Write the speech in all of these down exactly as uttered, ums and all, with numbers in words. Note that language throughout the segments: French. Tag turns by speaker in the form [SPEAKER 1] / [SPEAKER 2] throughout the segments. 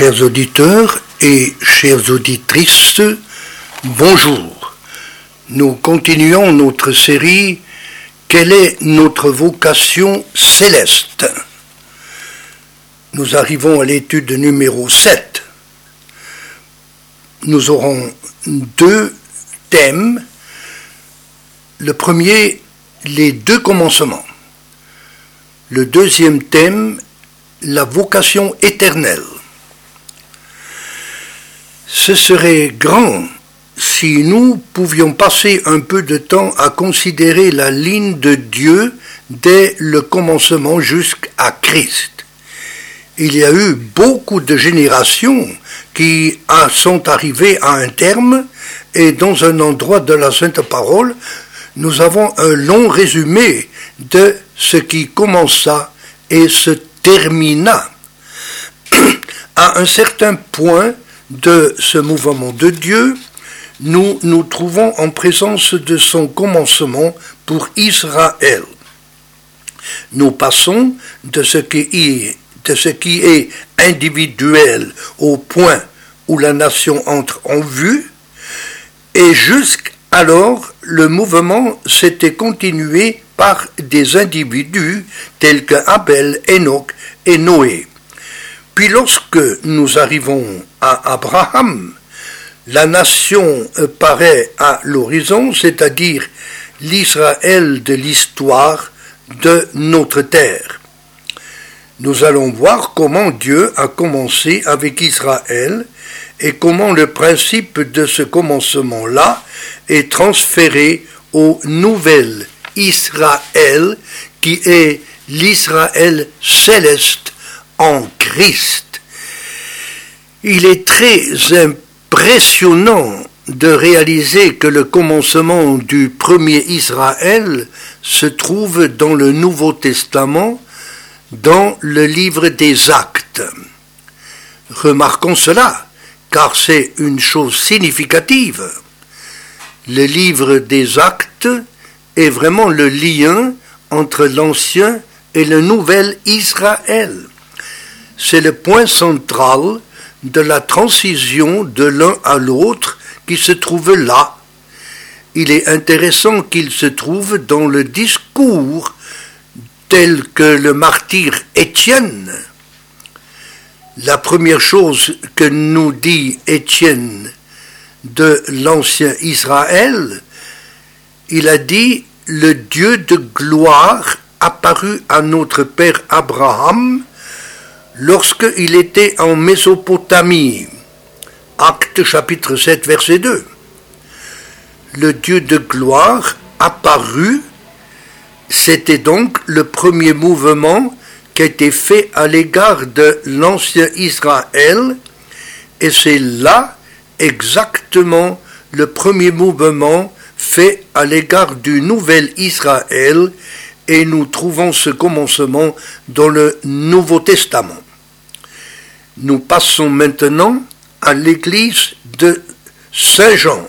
[SPEAKER 1] Chers auditeurs et chères auditrices, bonjour. Nous continuons notre série « Quelle est notre vocation céleste ?» Nous arrivons à l'étude numéro sept. Nous aurons deux thèmes. Le premier, les deux commencements. Le deuxième thème, la vocation éternelle. Ce serait grand si nous pouvions passer un peu de temps à considérer la ligne de Dieu dès le commencement jusqu'à Christ. Il y a eu beaucoup de générations qui sont arrivées à un terme, et dans un endroit de la Sainte Parole, nous avons un long résumé de ce qui commença et se termina. À un certain point de ce mouvement de Dieu, nous nous trouvons en présence de son commencement pour Israël. Nous passons de ce qui est, de ce qui est individuel au point où la nation entre en vue, et jusqu'alors le mouvement s'était continué par des individus tels que Abel, Enoch et Noé. Puis lorsque nous arrivons à Abraham, la nation paraît à l'horizon, c'est-à-dire l'Israël de l'histoire de notre terre. Nous allons voir comment Dieu a commencé avec Israël et comment le principe de ce commencement-là est transféré au nouvel Israël qui est l'Israël céleste en Christ. Il est très impressionnant de réaliser que le commencement du premier Israël se trouve dans le Nouveau Testament, dans le livre des Actes. Remarquons cela, car c'est une chose significative. Le livre des Actes est vraiment le lien entre l'Ancien et le Nouvel Israël. C'est le point central de la transition de l'un à l'autre qui se trouve là. Il est intéressant qu'il se trouve dans le discours tel que le martyr Étienne. La première chose que nous dit Étienne de l'ancien Israël, il a dit « Le Dieu de gloire apparut à notre père Abraham lorsqu'il était en Mésopotamie. » Actes chapitre sept, verset deux. Le Dieu de gloire apparut, c'était donc le premier mouvement qui a été fait à l'égard de l'ancien Israël, et c'est là exactement le premier mouvement fait à l'égard du nouvel Israël, et nous trouvons ce commencement dans le Nouveau Testament. Nous passons maintenant à l'église de Saint Jean,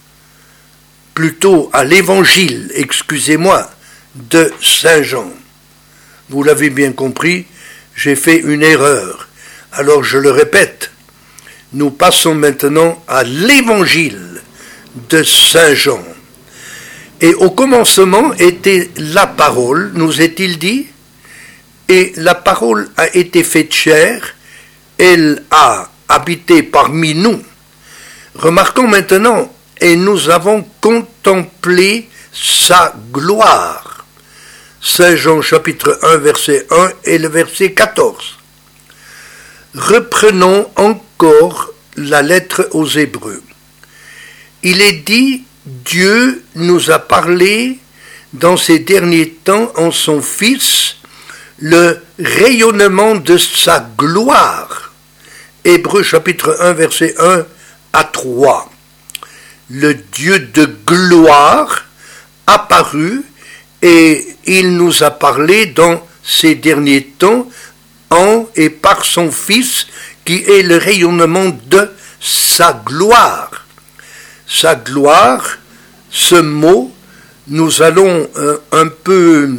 [SPEAKER 1] plutôt à l'évangile, excusez-moi, de Saint Jean. Vous l'avez bien compris, j'ai fait une erreur. Alors je le répète, nous passons maintenant à l'évangile de Saint Jean. Et au commencement était la parole, nous est-il dit, et la parole a été faite chair, elle a habité parmi nous. Remarquons maintenant, et nous avons contemplé sa gloire. Saint Jean chapitre un, verset un et le verset quatorze. Reprenons encore la lettre aux Hébreux. Il est dit, Dieu nous a parlé dans ces derniers temps en son Fils, le rayonnement de sa gloire. Hébreux chapitre un, verset un à trois. Le Dieu de gloire apparut et il nous a parlé dans ces derniers temps en et par son Fils qui est le rayonnement de sa gloire. Sa gloire, ce mot, nous allons euh, un peu,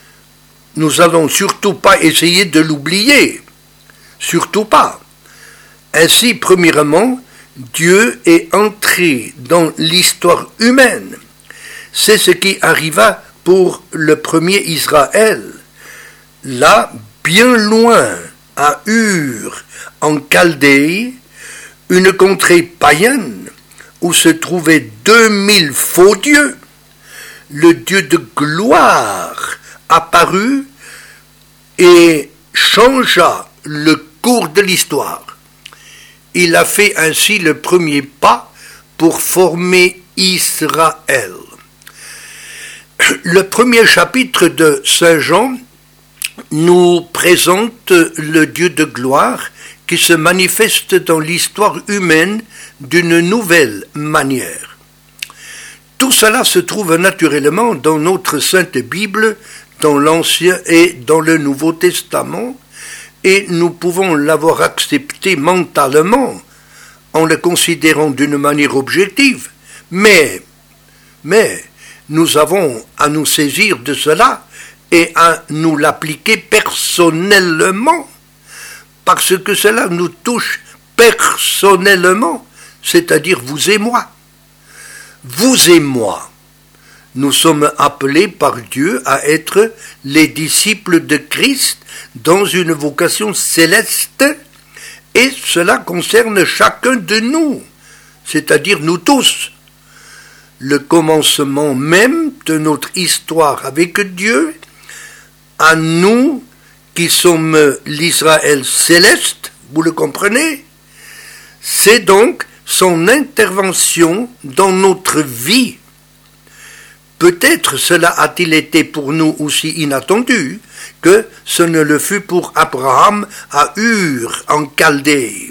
[SPEAKER 1] nous allons surtout pas essayer de l'oublier, surtout pas. Ainsi, premièrement, Dieu est entré dans l'histoire humaine. C'est ce qui arriva pour le premier Israël. Là, bien loin, à Ur, en Chaldée, une contrée païenne où se trouvaient deux mille faux dieux, le Dieu de gloire apparut et changea le cours de l'histoire. Il a fait ainsi le premier pas pour former Israël. Le premier chapitre de Saint Jean nous présente le Dieu de gloire qui se manifeste dans l'histoire humaine d'une nouvelle manière. Tout cela se trouve naturellement dans notre Sainte Bible, dans l'Ancien et dans le Nouveau Testament, et nous pouvons l'avoir accepté mentalement en le considérant d'une manière objective, mais, mais nous avons à nous saisir de cela et à nous l'appliquer personnellement, parce que cela nous touche personnellement, c'est-à-dire vous et moi. Vous et moi, nous sommes appelés par Dieu à être les disciples de Christ dans une vocation céleste, et cela concerne chacun de nous, c'est-à-dire nous tous. Le commencement même de notre histoire avec Dieu, à nous qui sommes l'Israël céleste, vous le comprenez, c'est donc son intervention dans notre vie. Peut-être cela a-t-il été pour nous aussi inattendu que ce ne le fut pour Abraham à Ur, en Chaldée.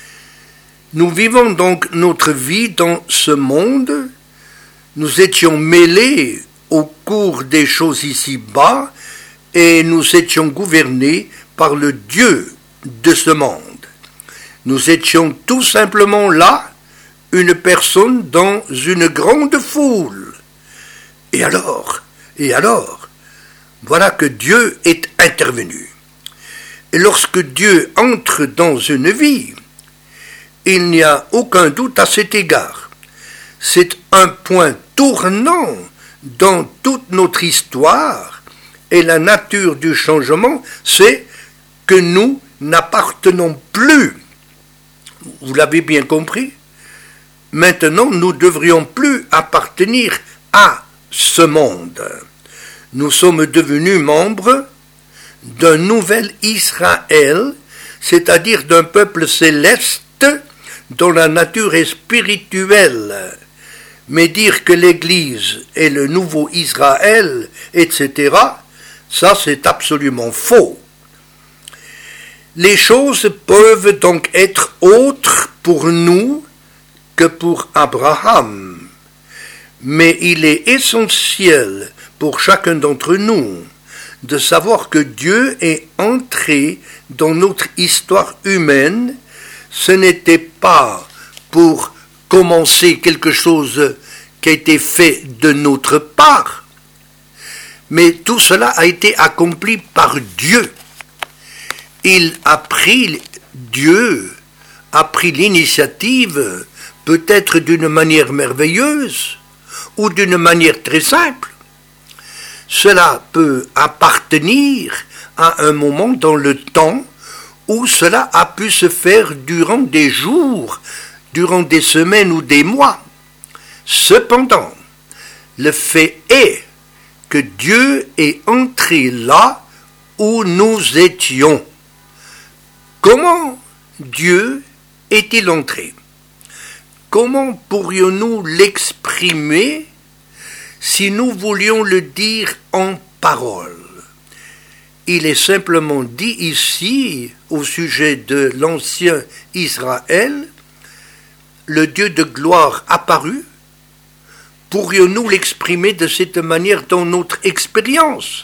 [SPEAKER 1] Nous vivons donc notre vie dans ce monde. Nous étions mêlés au cours des choses ici-bas et nous étions gouvernés par le Dieu de ce monde. Nous étions tout simplement là, une personne dans une grande foule. Et alors, et alors, voilà que Dieu est intervenu. Et lorsque Dieu entre dans une vie, il n'y a aucun doute à cet égard. C'est un point tournant dans toute notre histoire, et la nature du changement, c'est que nous n'appartenons plus. Vous l'avez bien compris? Maintenant, nous ne devrions plus appartenir à ce monde. Nous sommes devenus membres d'un nouvel Israël, c'est-à-dire d'un peuple céleste dont la nature est spirituelle. Mais dire que l'Église est le nouveau Israël, et cetera, ça c'est absolument faux. Les choses peuvent donc être autres pour nous que pour Abraham. Mais il est essentiel pour chacun d'entre nous de savoir que Dieu est entré dans notre histoire humaine. Ce n'était pas pour commencer quelque chose qui a été fait de notre part, mais tout cela a été accompli par Dieu. Il a pris, Dieu a pris l'initiative, peut-être d'une manière merveilleuse, ou d'une manière très simple. Cela peut appartenir à un moment dans le temps où cela a pu se faire durant des jours, durant des semaines ou des mois. Cependant, le fait est que Dieu est entré là où nous étions. Comment Dieu est-il entré? Comment pourrions-nous l'exprimer si nous voulions le dire en paroles? Il est simplement dit ici, au sujet de l'ancien Israël, le Dieu de gloire apparut. Pourrions-nous l'exprimer de cette manière dans notre expérience?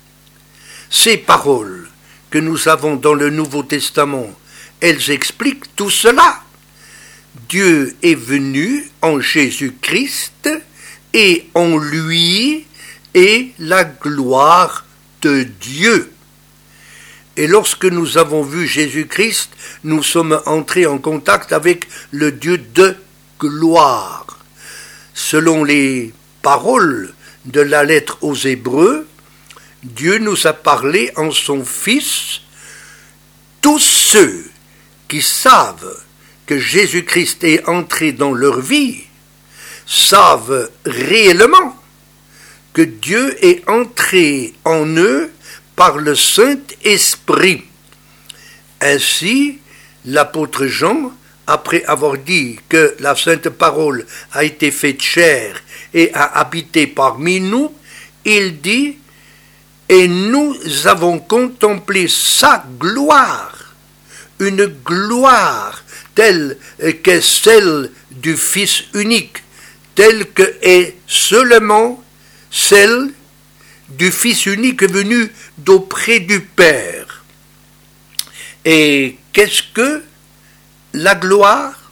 [SPEAKER 1] Ces paroles que nous avons dans le Nouveau Testament, elles expliquent tout cela. Dieu est venu en Jésus-Christ et en lui est la gloire de Dieu. Et lorsque nous avons vu Jésus-Christ, nous sommes entrés en contact avec le Dieu de gloire. Selon les paroles de la lettre aux Hébreux, Dieu nous a parlé en son Fils. Tous ceux qui savent que Jésus-Christ est entré dans leur vie savent réellement que Dieu est entré en eux par le Saint-Esprit. Ainsi, l'apôtre Jean, après avoir dit que la Sainte Parole a été faite chair et a habité parmi nous, il dit « Et nous avons contemplé sa gloire, une gloire telle qu'est celle du Fils unique, telle que est seulement celle du Fils unique venu d'auprès du Père. » Et qu'est-ce que la gloire?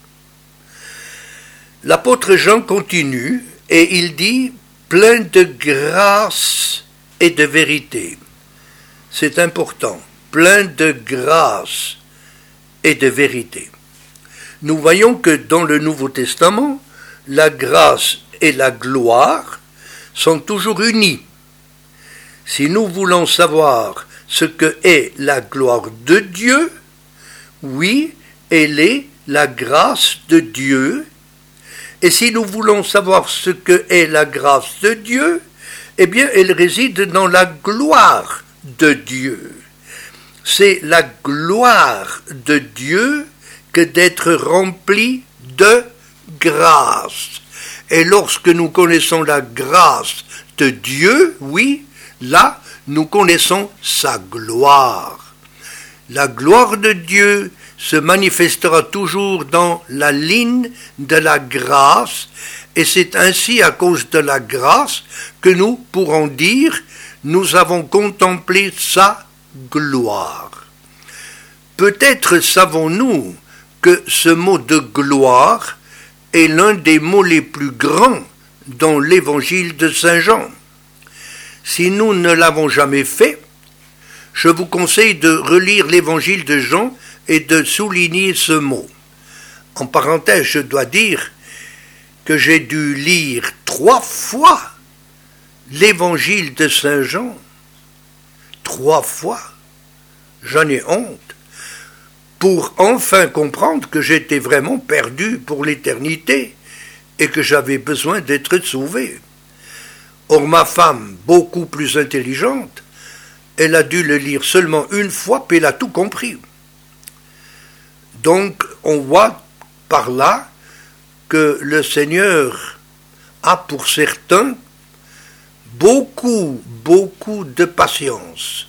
[SPEAKER 1] L'apôtre Jean continue et il dit « plein de grâce et de vérité ». C'est important, plein de grâce et de vérité. Nous voyons que dans le Nouveau Testament, la grâce et la gloire sont toujours unies. Si nous voulons savoir ce que est la gloire de Dieu, oui, elle est la grâce de Dieu. Et si nous voulons savoir ce que est la grâce de Dieu, eh bien, elle réside dans la gloire de Dieu. C'est la gloire de Dieu que d'être rempli de grâce. Et lorsque nous connaissons la grâce de Dieu, oui, là, nous connaissons sa gloire. La gloire de Dieu se manifestera toujours dans la ligne de la grâce, et c'est ainsi à cause de la grâce que nous pourrons dire « nous avons contemplé sa gloire ». Peut-être savons-nous que ce mot de gloire est l'un des mots les plus grands dans l'évangile de Saint Jean. Si nous ne l'avons jamais fait, je vous conseille de relire l'évangile de Jean et de souligner ce mot. En parenthèse, je dois dire que j'ai dû lire trois fois l'évangile de Saint Jean. Trois fois. J'en ai honte. Pour enfin comprendre que j'étais vraiment perdu pour l'éternité et que j'avais besoin d'être sauvé. Or, ma femme, beaucoup plus intelligente, elle a dû le lire seulement une fois, puis elle a tout compris. Donc, on voit par là que le Seigneur a pour certains beaucoup, beaucoup de patience.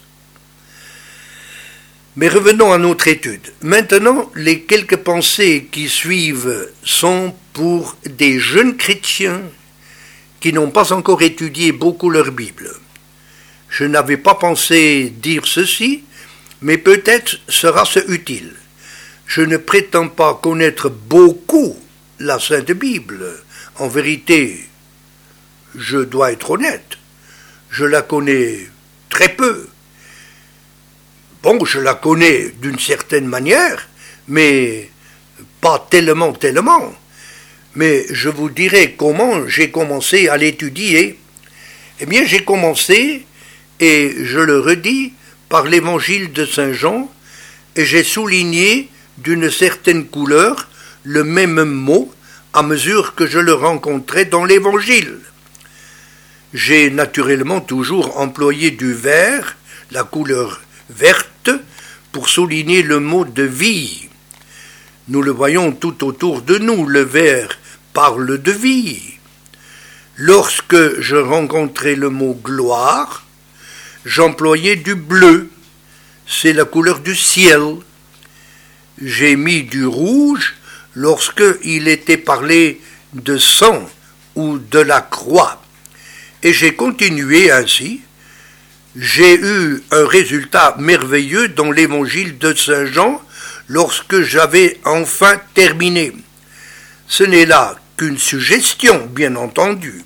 [SPEAKER 1] Mais revenons à notre étude. Maintenant, les quelques pensées qui suivent sont pour des jeunes chrétiens qui n'ont pas encore étudié beaucoup leur Bible. Je n'avais pas pensé dire ceci, mais peut-être sera-ce utile. Je ne prétends pas connaître beaucoup la Sainte Bible. En vérité, je dois être honnête, je la connais très peu. Bon, je la connais d'une certaine manière, mais pas tellement, tellement. Mais je vous dirai comment j'ai commencé à l'étudier. Eh bien, j'ai commencé, et je le redis, par l'évangile de Saint Jean, et j'ai souligné d'une certaine couleur le même mot à mesure que je le rencontrais dans l'évangile. J'ai naturellement toujours employé du vert, la couleur verte, pour souligner le mot de vie. Nous le voyons tout autour de nous, le vert parle de vie. Lorsque je rencontrais le mot gloire, j'employais du bleu, c'est la couleur du ciel. J'ai mis du rouge lorsque il était parlé de sang ou de la croix. Et j'ai continué ainsi. J'ai eu un résultat merveilleux dans l'évangile de Saint Jean lorsque j'avais enfin terminé. Ce n'est là qu'une suggestion, bien entendu.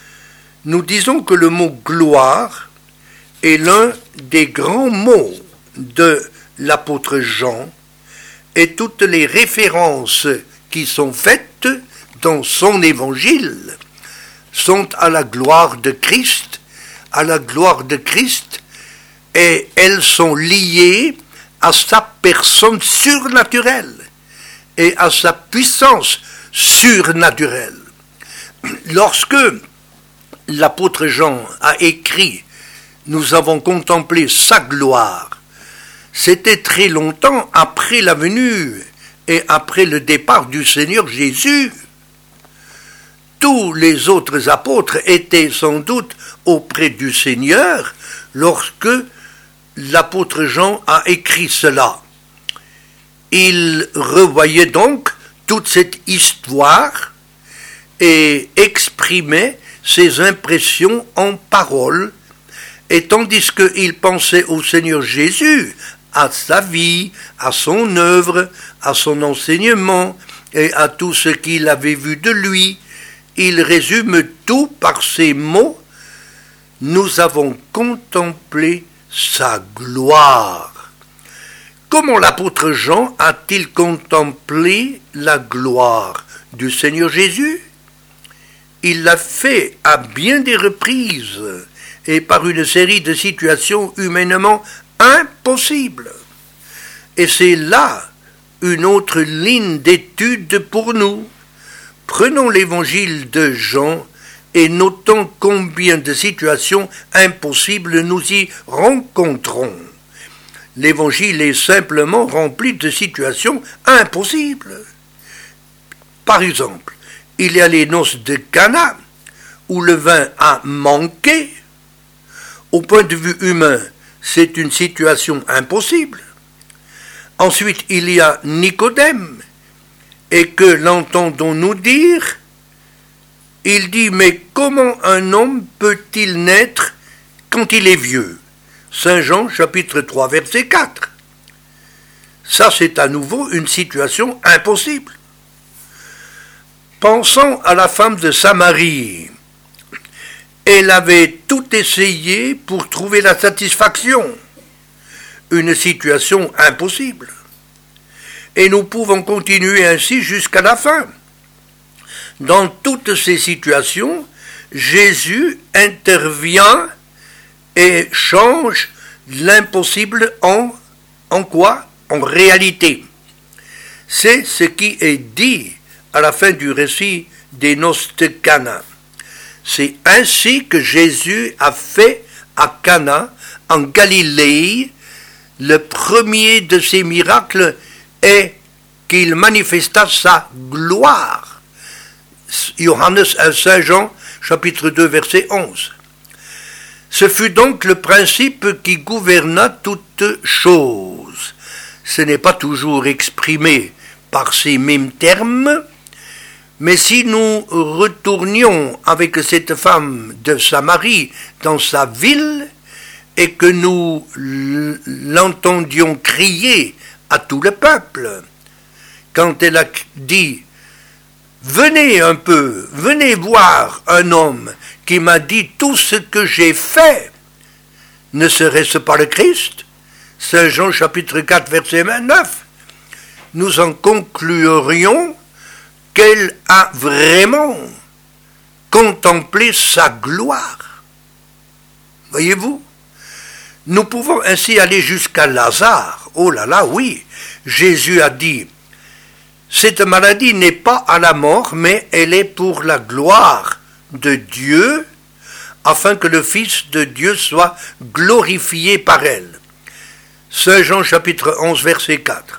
[SPEAKER 1] Nous disons que le mot gloire est l'un des grands mots de l'apôtre Jean et toutes les références qui sont faites dans son évangile sont à la gloire de Christ, à la gloire de Christ, et elles sont liées à sa personne surnaturelle et à sa puissance surnaturelle. Lorsque l'apôtre Jean a écrit « Nous avons contemplé sa gloire », c'était très longtemps après la venue et après le départ du Seigneur Jésus. Tous les autres apôtres étaient sans doute auprès du Seigneur lorsque l'apôtre Jean a écrit cela. Il revoyait donc toute cette histoire et exprimait ses impressions en paroles, et tandis qu'il pensait au Seigneur Jésus, à sa vie, à son œuvre, à son enseignement et à tout ce qu'il avait vu de lui, il résume tout par ces mots « Nous avons contemplé sa gloire ». Comment l'apôtre Jean a-t-il contemplé la gloire du Seigneur Jésus? Il l'a fait à bien des reprises et par une série de situations humainement impossibles. Et c'est là une autre ligne d'étude pour nous. Prenons l'évangile de Jean et notons combien de situations impossibles nous y rencontrons. L'évangile est simplement rempli de situations impossibles. Par exemple, il y a les noces de Cana, où le vin a manqué. Au point de vue humain, c'est une situation impossible. Ensuite, il y a Nicodème, et que l'entendons-nous dire? Il dit, mais comment un homme peut-il naître quand il est vieux? Saint Jean, chapitre trois, verset quatre. Ça, c'est à nouveau une situation impossible. Pensons à la femme de Samarie. Elle avait tout essayé pour trouver la satisfaction. Une situation impossible. Et nous pouvons continuer ainsi jusqu'à la fin. Dans toutes ces situations, Jésus intervient et change l'impossible en, en quoi? En réalité. C'est ce qui est dit à la fin du récit des noces de Cana. C'est ainsi que Jésus a fait à Cana, en Galilée. Le premier de ses miracles est qu'il manifesta sa gloire. Johannes Saint Jean, chapitre deux, verset onze. Ce fut donc le principe qui gouverna toutes choses. Ce n'est pas toujours exprimé par ces mêmes termes, mais si nous retournions avec cette femme de Samarie dans sa ville et que nous l'entendions crier à tout le peuple, quand elle a dit « Venez un peu, venez voir un homme qui m'a dit tout ce que j'ai fait, ne serait-ce pas le Christ ?» Saint Jean chapitre quatre verset vingt-neuf. Nous en conclurions qu'elle a vraiment contemplé sa gloire. Voyez-vous? Nous pouvons ainsi aller jusqu'à Lazare. Oh là là, oui. Jésus a dit, cette maladie n'est pas à la mort, mais elle est pour la gloire de Dieu, afin que le Fils de Dieu soit glorifié par elle. Saint Jean chapitre onze verset quatre.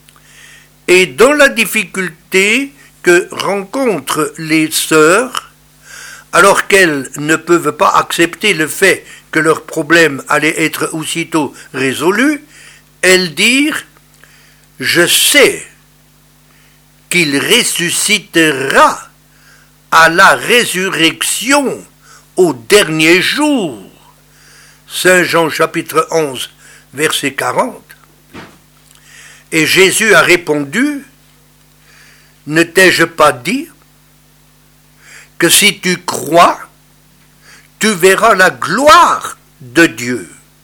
[SPEAKER 1] Et dans la difficulté que rencontrent les sœurs, alors qu'elles ne peuvent pas accepter le fait que leur problème allait être aussitôt résolu, elles dirent « Je sais qu'il ressuscitera à la résurrection au dernier jour. » Saint Jean chapitre onze, verset quarante. Et Jésus a répondu, « Ne t'ai-je pas dit que si tu crois, tu verras la gloire de Dieu. »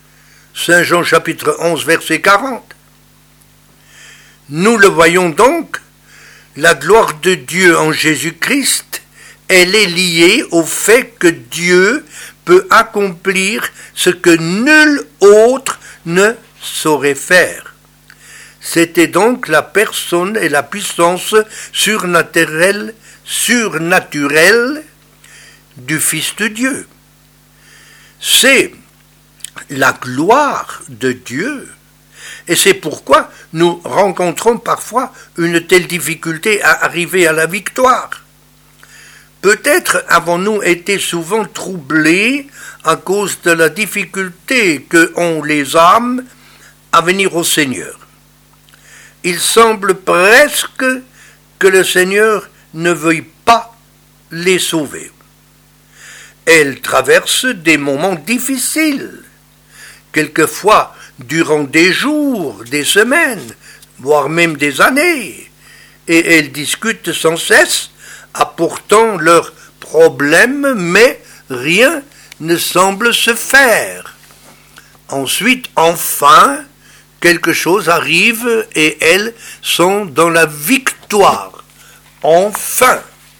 [SPEAKER 1] Saint Jean chapitre onze verset quarante. Nous le voyons donc, la gloire de Dieu en Jésus-Christ, elle est liée au fait que Dieu peut accomplir ce que nul autre ne saurait faire. C'était donc la personne et la puissance surnaturelle, surnaturelle du Fils de Dieu. C'est la gloire de Dieu. Et c'est pourquoi nous rencontrons parfois une telle difficulté à arriver à la victoire. Peut-être avons-nous été souvent troublés à cause de la difficulté qu'ont les âmes à venir au Seigneur. Il semble presque que le Seigneur ne veuille pas les sauver. Elles traversent des moments difficiles, quelquefois durant des jours, des semaines, voire même des années, et elles discutent sans cesse, apportant leurs problèmes, mais rien ne semble se faire. Ensuite, enfin, quelque chose arrive et elles sont dans la victoire. Enfin.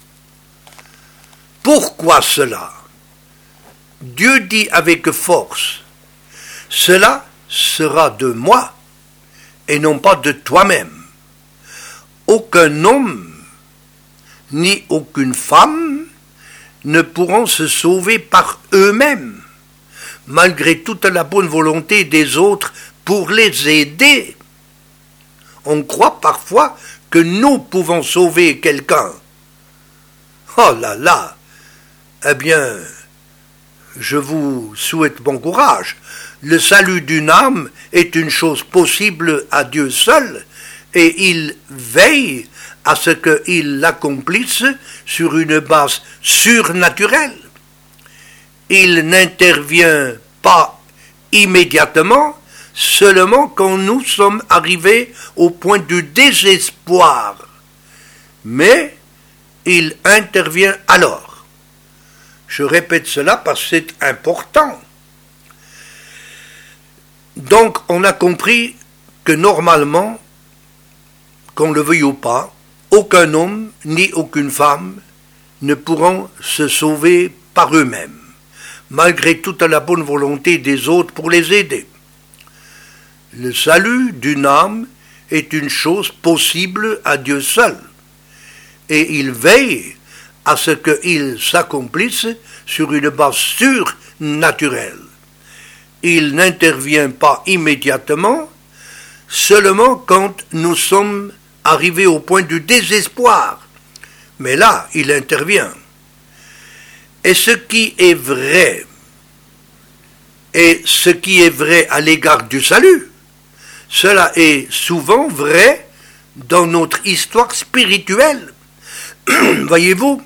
[SPEAKER 1] Pourquoi cela? Dieu dit avec force, cela sera de moi et non pas de toi-même. Aucun homme ni aucune femme ne pourront se sauver par eux-mêmes, malgré toute la bonne volonté des autres pour les aider. On croit parfois que nous pouvons sauver quelqu'un. Oh là là! Eh bien, je vous souhaite bon courage. Le salut d'une âme est une chose possible à Dieu seul, et il veille à ce qu'il l'accomplisse sur une base surnaturelle. Il n'intervient pas immédiatement, seulement quand nous sommes arrivés au point du désespoir. Mais il intervient alors. Je répète cela parce que c'est important. Donc on a compris que normalement, qu'on le veuille ou pas, aucun homme ni aucune femme ne pourront se sauver par eux-mêmes, malgré toute la bonne volonté des autres pour les aider. Le salut d'une âme est une chose possible à Dieu seul, et il veille à ce qu'il s'accomplisse sur une base surnaturelle. Il n'intervient pas immédiatement, seulement quand nous sommes arrivés au point du désespoir. Mais là, il intervient. Et ce qui est vrai, et ce qui est vrai à l'égard du salut, cela est souvent vrai dans notre histoire spirituelle. Voyez-vous,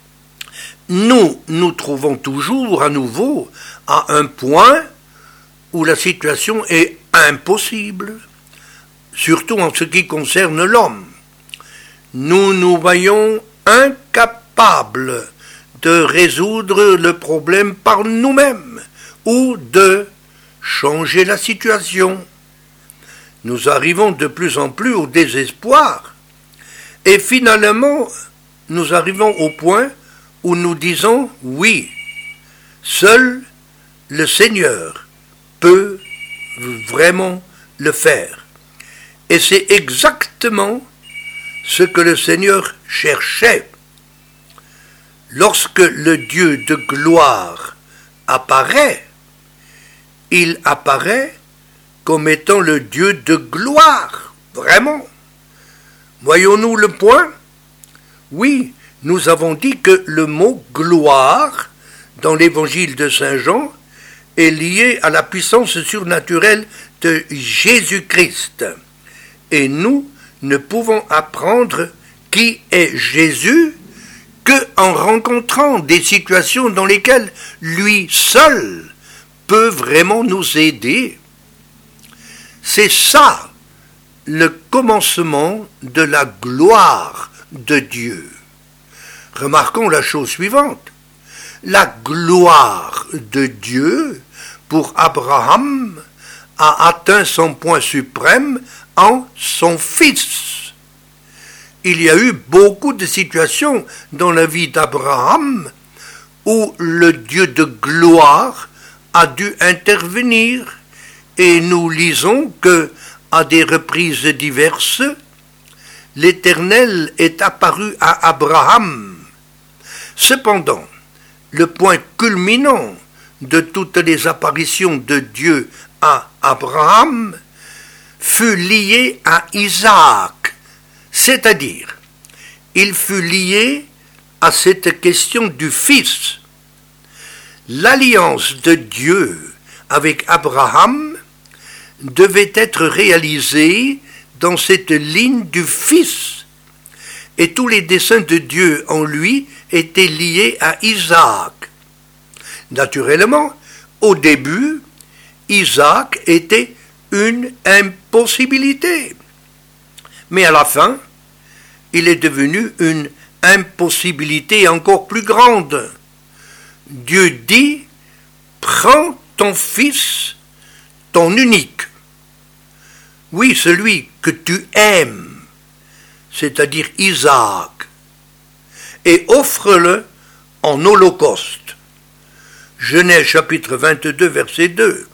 [SPEAKER 1] nous nous trouvons toujours à nouveau à un point où la situation est impossible, surtout en ce qui concerne l'homme. Nous nous voyons incapables de résoudre le problème par nous-mêmes ou de changer la situation. Nous arrivons de plus en plus au désespoir et finalement nous arrivons au point où nous disons oui, seul le Seigneur peut vraiment le faire. Et c'est exactement ce que le Seigneur cherchait. Lorsque le Dieu de gloire apparaît, il apparaît comme étant le Dieu de gloire, vraiment. Voyons-nous le point? Oui, nous avons dit que le mot gloire, dans l'évangile de Saint Jean, est lié à la puissance surnaturelle de Jésus-Christ. Et nous ne pouvons apprendre qui est Jésus qu'en rencontrant des situations dans lesquelles lui seul peut vraiment nous aider. C'est ça le commencement de la gloire de Dieu. Remarquons la chose suivante. La gloire de Dieu pour Abraham a atteint son point suprême en son Fils. Il y a eu beaucoup de situations dans la vie d'Abraham où le Dieu de gloire a dû intervenir, et nous lisons que, à des reprises diverses, l'Éternel est apparu à Abraham. Cependant, le point culminant de toutes les apparitions de Dieu à Abraham fut lié à Isaac, c'est-à-dire, il fut lié à cette question du Fils. L'alliance de Dieu avec Abraham devait être réalisée dans cette ligne du Fils, et tous les desseins de Dieu en lui étaient liés à Isaac. Naturellement, au début, Isaac était une impossibilité, mais à la fin, il est devenu une impossibilité encore plus grande. Dieu dit, prends ton fils, ton unique, oui, celui que tu aimes, c'est-à-dire Isaac, et offre-le en holocauste. Genèse chapitre vingt-deux, verset deux.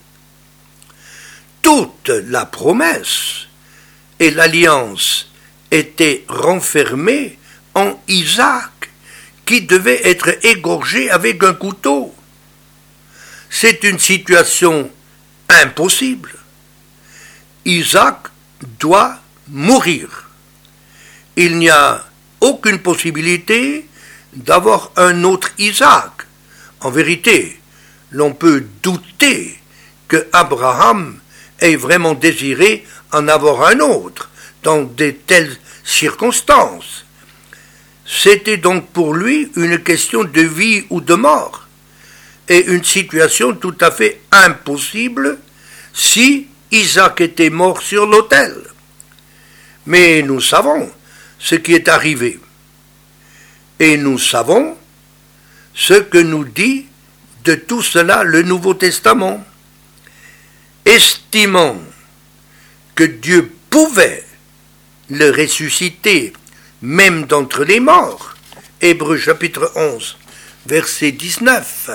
[SPEAKER 1] Toute la promesse et l'alliance étaient renfermées en Isaac, qui devait être égorgé avec un couteau. C'est une situation impossible. Isaac doit mourir. Il n'y a aucune possibilité d'avoir un autre Isaac. En vérité, l'on peut douter que Abraham ait vraiment désiré en avoir un autre dans de telles circonstances. C'était donc pour lui une question de vie ou de mort, et une situation tout à fait impossible si Isaac était mort sur l'autel. Mais nous savons ce qui est arrivé, et nous savons ce que nous dit de tout cela le Nouveau Testament. Estimant que Dieu pouvait le ressusciter même d'entre les morts, Hébreux chapitre onze, verset dix-neuf.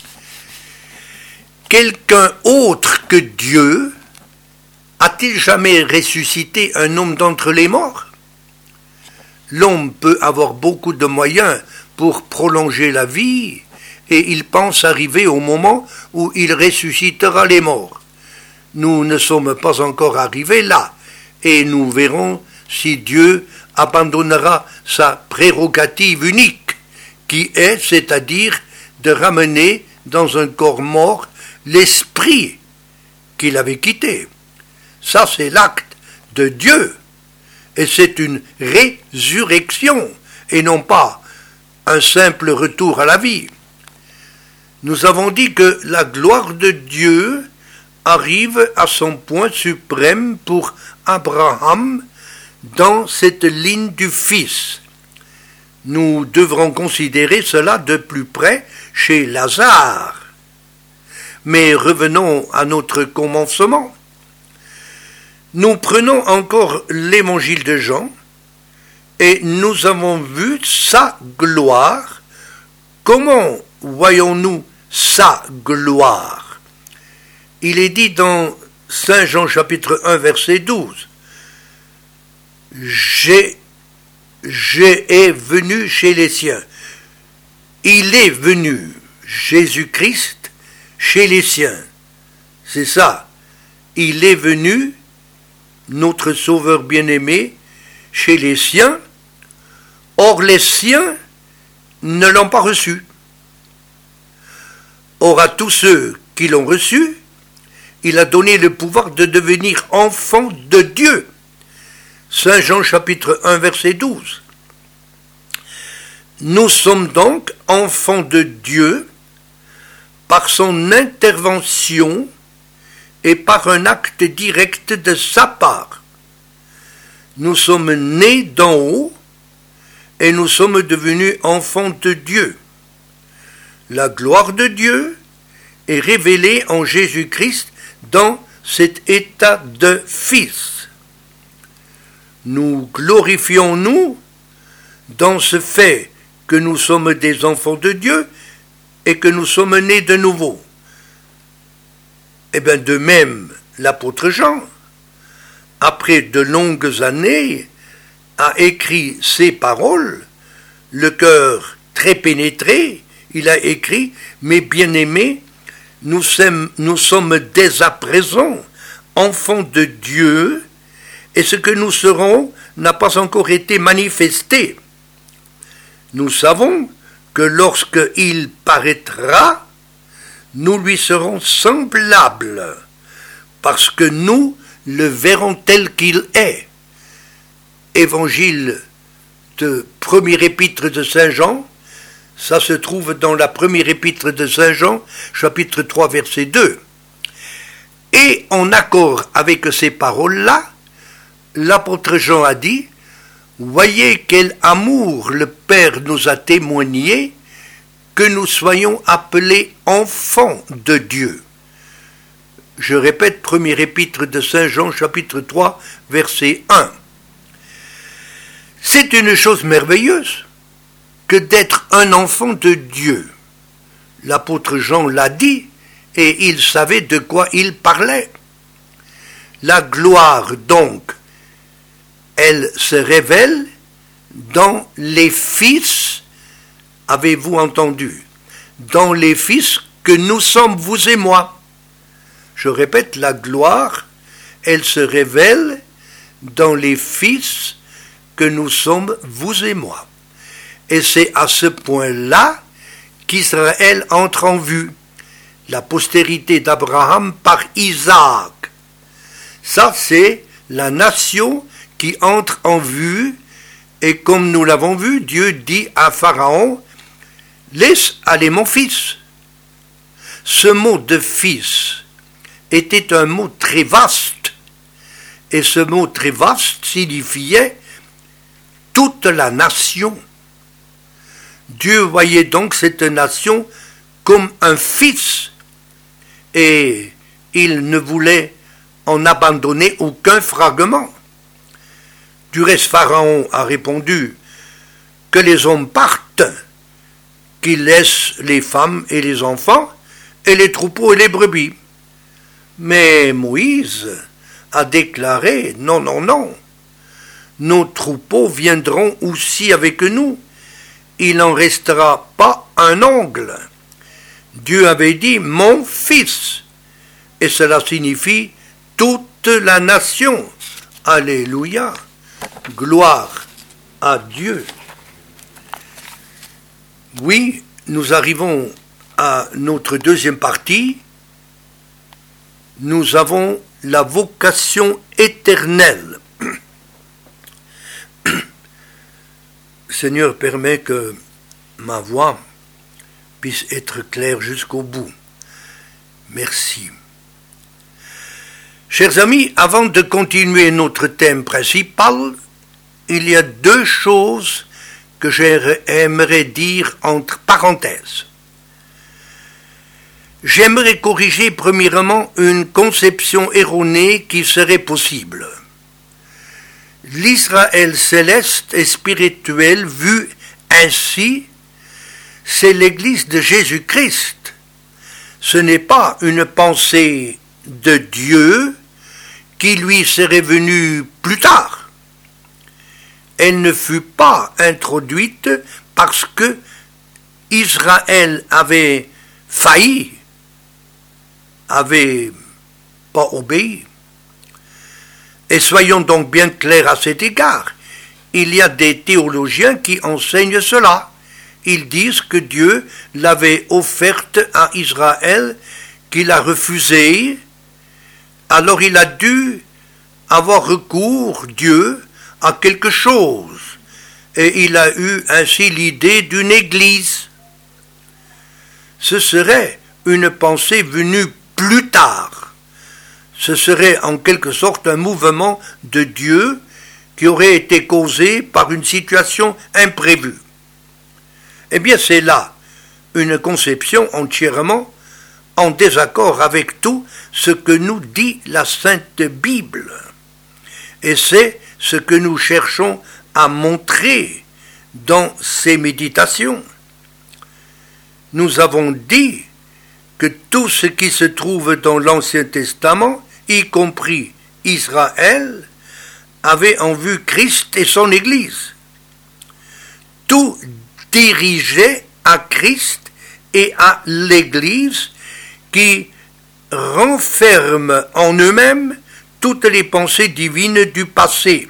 [SPEAKER 1] Quelqu'un autre que Dieu a-t-il jamais ressuscité un homme d'entre les morts? L'homme peut avoir beaucoup de moyens pour prolonger la vie, et il pense arriver au moment où il ressuscitera les morts. Nous ne sommes pas encore arrivés là, et nous verrons si Dieu abandonnera sa prérogative unique, qui est, c'est-à-dire, de ramener dans un corps mort l'esprit qu'il avait quitté. Ça, c'est l'acte de Dieu, et c'est une résurrection, et non pas un simple retour à la vie. Nous avons dit que la gloire de Dieu arrive à son point suprême pour Abraham dans cette ligne du Fils. Nous devrons considérer cela de plus près chez Lazare. Mais revenons à notre commencement. Nous prenons encore l'évangile de Jean, et nous avons vu sa gloire. Comment voyons-nous sa gloire? Il est dit dans Saint Jean chapitre un verset douze, J'ai, j'ai est venu chez les siens. Il est venu, Jésus-Christ, chez les siens. C'est ça. Il est venu, notre Sauveur bien-aimé, chez les siens. Or les siens ne l'ont pas reçu. Or à tous ceux qui l'ont reçu, il a donné le pouvoir de devenir enfants de Dieu. Saint Jean chapitre un verset douze. Nous sommes donc enfants de Dieu par son intervention et par un acte direct de sa part. Nous sommes nés d'en haut et nous sommes devenus enfants de Dieu. La gloire de Dieu est révélée en Jésus-Christ dans cet état de fils. Nous glorifions-nous dans ce fait que nous sommes des enfants de Dieu et que nous sommes nés de nouveau. Eh bien, de même, l'apôtre Jean, après de longues années, a écrit ces paroles, le cœur très pénétré, il a écrit « Mes bien-aimés, nous sommes, nous sommes dès à présent enfants de Dieu, et ce que nous serons n'a pas encore été manifesté. Nous savons que lorsqu'il paraîtra, nous lui serons semblables, parce que nous le verrons tel qu'il est. » Évangile de premier épître de Saint Jean, ça se trouve dans la première épître de Saint Jean, chapitre trois, verset deux. Et en accord avec ces paroles-là, l'apôtre Jean a dit « Voyez quel amour le Père nous a témoigné, que nous soyons appelés enfants de Dieu. » Je répète, première épître de Saint Jean, chapitre trois, verset un. C'est une chose merveilleuse que d'être un enfant de Dieu. L'apôtre Jean l'a dit, et il savait de quoi il parlait. La gloire, donc, elle se révèle dans les fils, avez-vous entendu, dans les fils que nous sommes, vous et moi. Je répète, la gloire, elle se révèle dans les fils que nous sommes, vous et moi. Et c'est à ce point-là qu'Israël entre en vue, la postérité d'Abraham par Isaac. Ça, c'est la nation qui entre en vue, et comme nous l'avons vu, Dieu dit à Pharaon, « Laisse aller mon fils ». Ce mot de fils était un mot très vaste, et ce mot très vaste signifiait toute la nation. Dieu voyait donc cette nation comme un fils, et il ne voulait en abandonner aucun fragment. Du reste, Pharaon a répondu que les hommes partent, qu'ils laissent les femmes et les enfants, et les troupeaux et les brebis. Mais Moïse a déclaré « Non, non, non, nos troupeaux viendront aussi avec nous. Il n'en restera pas un ongle. » Dieu avait dit « mon fils », et cela signifie toute la nation. Alléluia, gloire à Dieu. Oui, nous arrivons à notre deuxième partie. Nous avons la vocation éternelle. Seigneur, permet que ma voix puisse être claire jusqu'au bout. Merci. Chers amis, avant de continuer notre thème principal, il y a deux choses que j'aimerais dire entre parenthèses. J'aimerais corriger premièrement une conception erronée qui serait possible. L'Israël céleste et spirituel vu ainsi, c'est l'Église de Jésus-Christ. Ce n'est pas une pensée de Dieu qui lui serait venue plus tard. Elle ne fut pas introduite parce que Israël avait failli, avait pas obéi. Et soyons donc bien clairs à cet égard. Il y a des théologiens qui enseignent cela. Ils disent que Dieu l'avait offerte à Israël, qu'il a refusé. Alors il a dû avoir recours, Dieu, à quelque chose. Et il a eu ainsi l'idée d'une église. Ce serait une pensée venue plus tard. Ce serait en quelque sorte un mouvement de Dieu qui aurait été causé par une situation imprévue. Eh bien, c'est là une conception entièrement en désaccord avec tout ce que nous dit la Sainte Bible. Et c'est ce que nous cherchons à montrer dans ces méditations. Nous avons dit que tout ce qui se trouve dans l'Ancien Testament, y compris Israël, avait en vue Christ et son Église. Tout dirigeait à Christ et à l'Église qui renferme en eux-mêmes toutes les pensées divines du passé.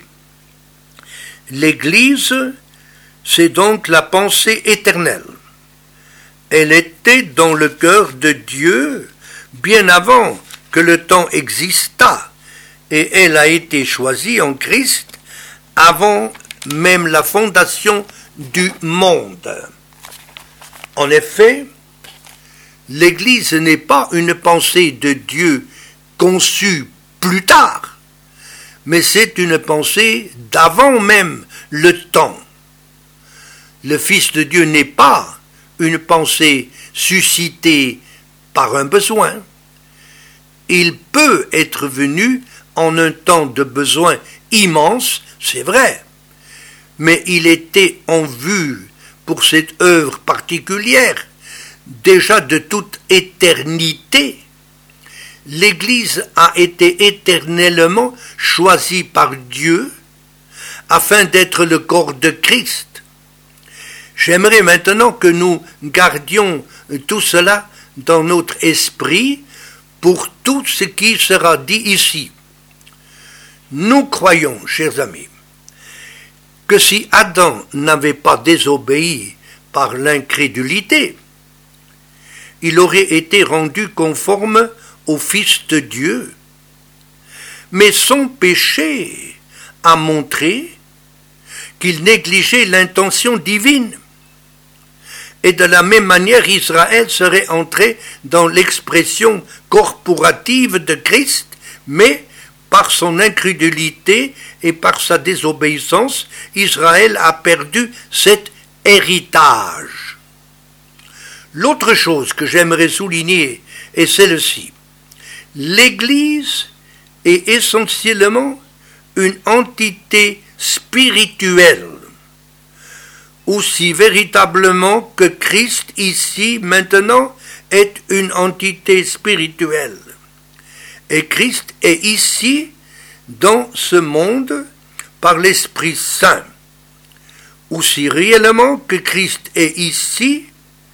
[SPEAKER 1] L'Église, c'est donc la pensée éternelle. Elle était dans le cœur de Dieu bien avant que le temps existât, et elle a été choisie en Christ avant même la fondation du monde. En effet, l'Église n'est pas une pensée de Dieu conçue plus tard, mais c'est une pensée d'avant même le temps. Le Fils de Dieu n'est pas une pensée suscitée par un besoin. Il peut être venu en un temps de besoin immense, c'est vrai, mais il était en vue pour cette œuvre particulière déjà de toute éternité. L'Église a été éternellement choisie par Dieu afin d'être le corps de Christ. J'aimerais maintenant que nous gardions tout cela dans notre esprit pour tout ce qui sera dit ici. Nous croyons, chers amis, que si Adam n'avait pas désobéi par l'incrédulité, il aurait été rendu conforme au Fils de Dieu. Mais son péché a montré qu'il négligeait l'intention divine. Et de la même manière, Israël serait entré dans l'expression corporative de Christ, mais par son incrédulité et par sa désobéissance, Israël a perdu cet héritage. L'autre chose que j'aimerais souligner est celle-ci. L'Église est essentiellement une entité spirituelle, aussi véritablement que Christ ici, maintenant, est une entité spirituelle. Et Christ est ici, dans ce monde, par l'Esprit Saint. Aussi réellement que Christ est ici,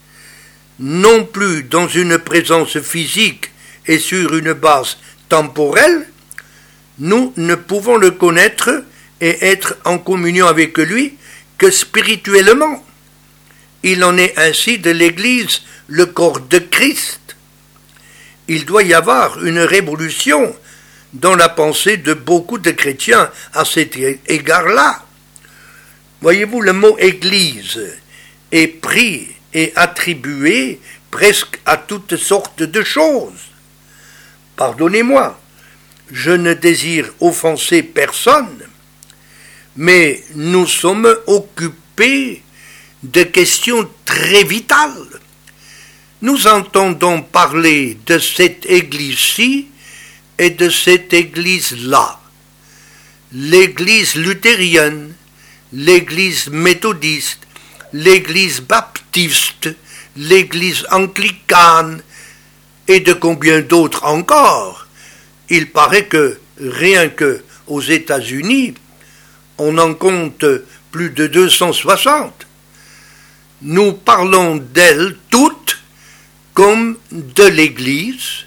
[SPEAKER 1] non plus dans une présence physique et sur une base temporelle, nous ne pouvons le connaître et être en communion avec lui que spirituellement. Il en est ainsi de l'Église, le corps de Christ. Il doit y avoir une révolution dans la pensée de beaucoup de chrétiens à cet égard-là. Voyez-vous, le mot Église est pris et attribué presque à toutes sortes de choses. Pardonnez-moi, je ne désire offenser personne, mais nous sommes occupés de questions très vitales. Nous entendons parler de cette Église-ci et de cette Église-là. L'Église luthérienne, l'Église méthodiste, l'Église baptiste, l'Église anglicane, et de combien d'autres encore. Il paraît que rien que aux États-Unis, on en compte plus de deux cent soixante. Nous parlons d'elles toutes comme de l'Église.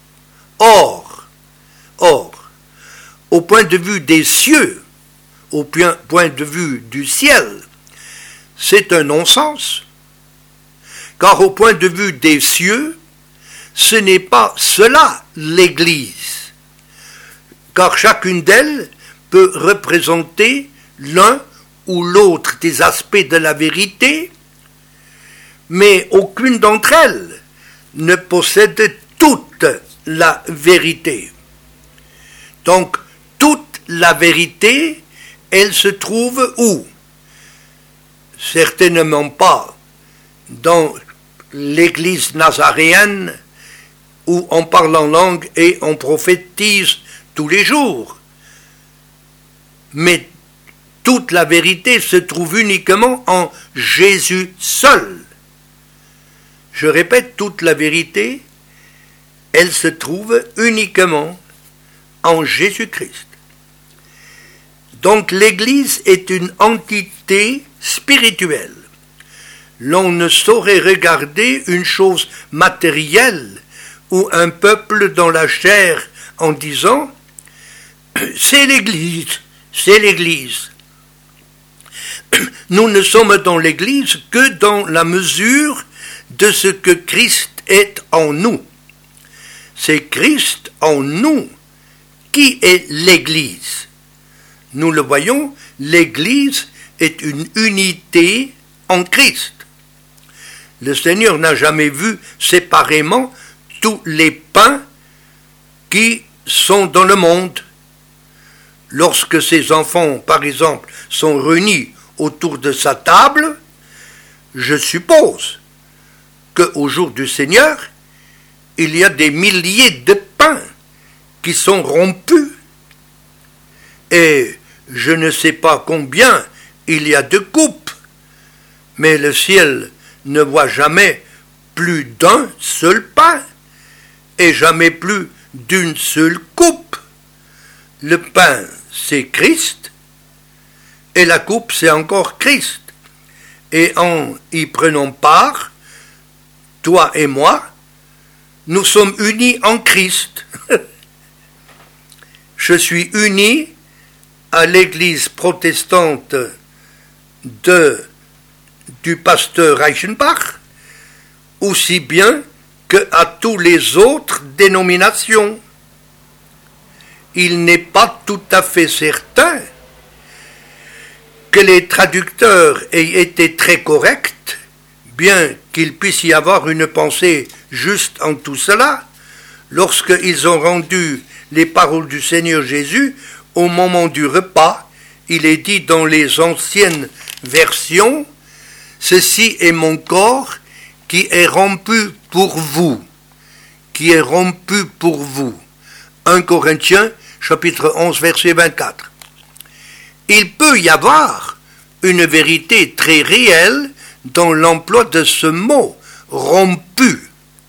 [SPEAKER 1] Or, or, au point de vue des cieux, au point de vue du ciel, c'est un non-sens. Car au point de vue des cieux, ce n'est pas cela l'Église. Car chacune d'elles peut représenter l'un ou l'autre des aspects de la vérité, mais aucune d'entre elles ne possède toute la vérité. Donc, toute la vérité, elle se trouve où? Certainement pas dans l'Église nazaréenne où on parle en langue et on prophétise tous les jours. Mais toute la vérité se trouve uniquement en Jésus seul. Je répète, toute la vérité, elle se trouve uniquement en Jésus-Christ. Donc l'Église est une entité spirituelle. L'on ne saurait regarder une chose matérielle ou un peuple dans la chair en disant « c'est l'Église, c'est l'Église ». Nous ne sommes dans l'Église que dans la mesure de ce que Christ est en nous. C'est Christ en nous qui est l'Église. Nous le voyons, l'Église est une unité en Christ. Le Seigneur n'a jamais vu séparément tous les pains qui sont dans le monde. Lorsque ses enfants, par exemple, sont réunis autour de sa table, je suppose qu'au jour du Seigneur, il y a des milliers de pains qui sont rompus. Et je ne sais pas combien il y a de coupes, mais le ciel ne voit jamais plus d'un seul pain et jamais plus d'une seule coupe. Le pain, c'est Christ, et la coupe, c'est encore Christ. Et en y prenant part, toi et moi, nous sommes unis en Christ. Je suis uni à l'église protestante de, du pasteur Reichenbach, aussi bien qu'à toutes les autres dénominations. Il n'est pas tout à fait certain que les traducteurs aient été très corrects, bien qu'il puisse y avoir une pensée juste en tout cela, lorsqu'ils ont rendu les paroles du Seigneur Jésus au moment du repas. Il est dit dans les anciennes versions, « Ceci est mon corps qui est rompu pour vous, qui est rompu pour vous. » un Corinthiens, chapitre onze, verset vingt-quatre. Il peut y avoir une vérité très réelle dans l'emploi de ce mot, rompu.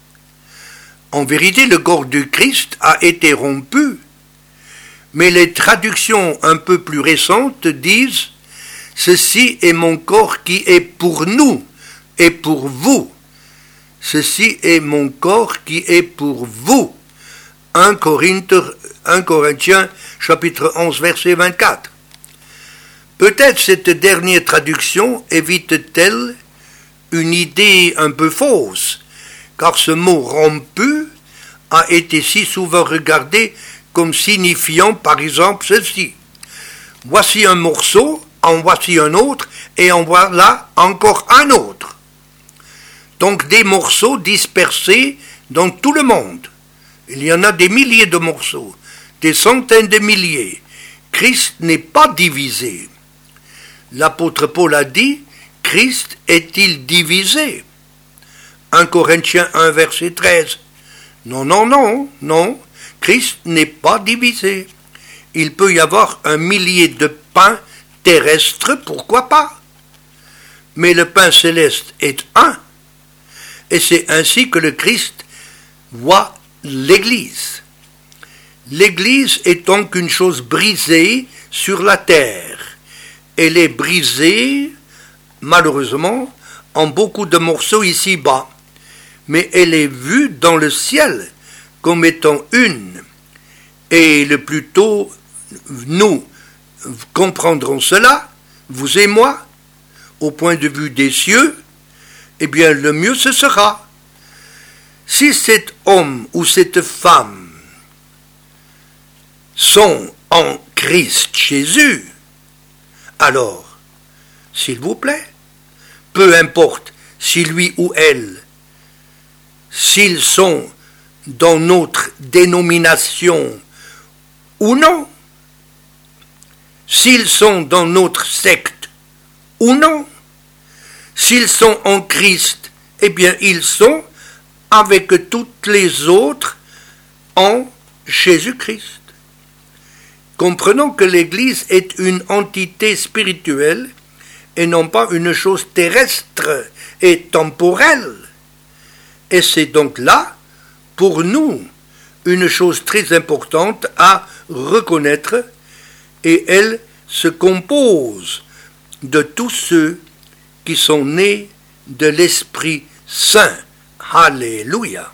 [SPEAKER 1] En vérité, le corps du Christ a été rompu, mais les traductions un peu plus récentes disent « Ceci est mon corps qui est pour nous et pour vous. Ceci est mon corps qui est pour vous. » un Corinthiens, chapitre onze, verset vingt-quatre. Peut-être cette dernière traduction évite-t-elle une idée un peu fausse, car ce mot rompu a été si souvent regardé comme signifiant par exemple ceci. Voici un morceau, en voici un autre, et en voilà encore un autre. Donc des morceaux dispersés dans tout le monde. Il y en a des milliers de morceaux, des centaines de milliers. Christ n'est pas divisé. L'apôtre Paul a dit, Christ est-il divisé? un Corinthiens un, verset treize. Non, non, non, non, Christ n'est pas divisé. Il peut y avoir un millier de pains terrestres, pourquoi pas? Mais le pain céleste est un. Et c'est ainsi que le Christ voit l'Église. L'Église est donc une chose brisée sur la terre. Elle est brisée, malheureusement, en beaucoup de morceaux ici-bas, mais elle est vue dans le ciel comme étant une. Et le plus tôt nous comprendrons cela, vous et moi, au point de vue des cieux, eh bien le mieux ce sera. Si cet homme ou cette femme sont en Christ Jésus, alors, s'il vous plaît, peu importe si lui ou elle, s'ils sont dans notre dénomination ou non, s'ils sont dans notre secte ou non, s'ils sont en Christ, eh bien ils sont avec toutes les autres en Jésus-Christ. Comprenons que l'Église est une entité spirituelle et non pas une chose terrestre et temporelle. Et c'est donc là, pour nous, une chose très importante à reconnaître, et elle se compose de tous ceux qui sont nés de l'Esprit Saint. Alléluia.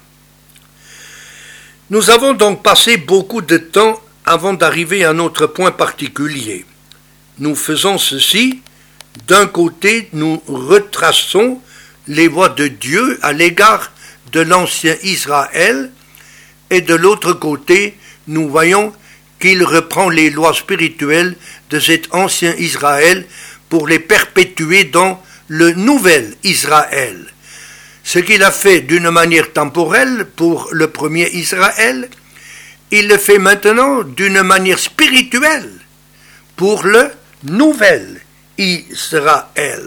[SPEAKER 1] Nous avons donc passé beaucoup de temps avant d'arriver à notre point particulier. Nous faisons ceci. D'un côté, nous retraçons les voies de Dieu à l'égard de l'ancien Israël, et de l'autre côté, nous voyons qu'il reprend les lois spirituelles de cet ancien Israël pour les perpétuer dans le nouvel Israël. Ce qu'il a fait d'une manière temporelle pour le premier Israël, il le fait maintenant d'une manière spirituelle pour le nouvel Israël.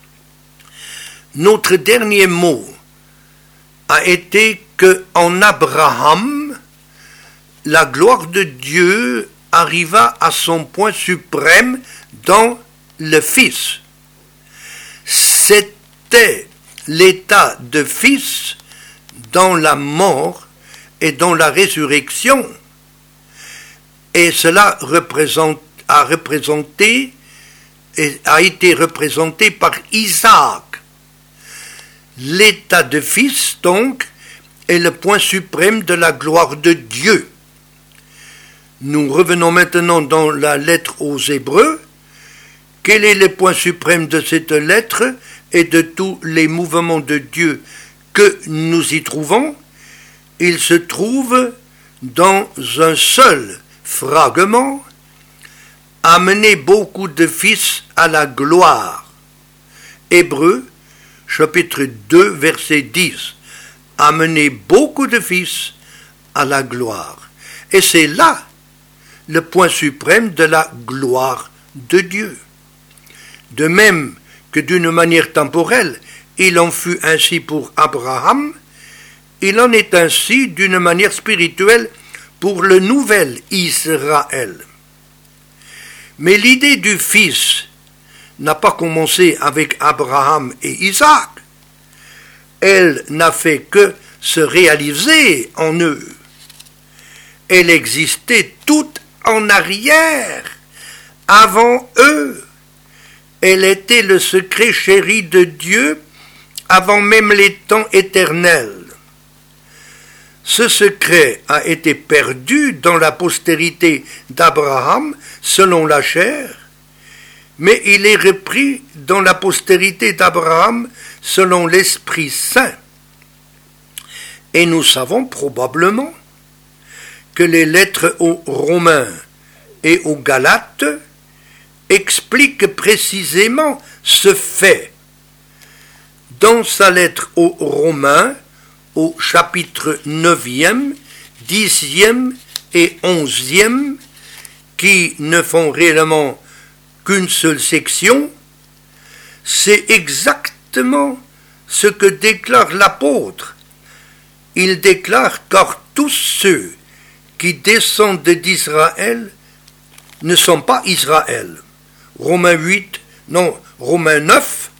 [SPEAKER 1] Notre dernier mot a été que en Abraham, la gloire de Dieu arriva à son point suprême dans le Fils. C'était l'état de Fils dans la mort et dans la résurrection. Et cela représente, a représenté et a été représenté par Isaac. L'état de Fils, donc, est le point suprême de la gloire de Dieu. Nous revenons maintenant dans la lettre aux Hébreux. Quel est le point suprême de cette lettre et de tous les mouvements de Dieu que nous y trouvons? Il se trouve dans un seul fragment, amener beaucoup de fils à la gloire. Hébreux, chapitre deux, verset dix. Amener beaucoup de fils à la gloire. Et c'est là le point suprême de la gloire de Dieu. De même que d'une manière temporelle, il en fut ainsi pour Abraham, il en est ainsi d'une manière spirituelle pour le nouvel Israël. Mais l'idée du Fils n'a pas commencé avec Abraham et Isaac. Elle n'a fait que se réaliser en eux. Elle existait toute en arrière, avant eux. Elle était le secret chéri de Dieu avant même les temps éternels. Ce secret a été perdu dans la postérité d'Abraham selon la chair, mais il est repris dans la postérité d'Abraham selon l'Esprit Saint. Et nous savons probablement que les lettres aux Romains et aux Galates expliquent précisément ce fait. Dans sa lettre aux Romains, au chapitre neuvième, dixième et onzième, qui ne font réellement qu'une seule section, c'est exactement ce que déclare l'apôtre. Il déclare « Car tous ceux qui descendent d'Israël ne sont pas Israël ». Romains huit, non, Romains neuf,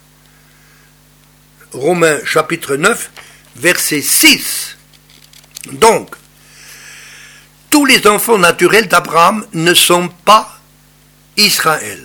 [SPEAKER 1] Romains chapitre neuf, verset six. Donc, tous les enfants naturels d'Abraham ne sont pas Israël.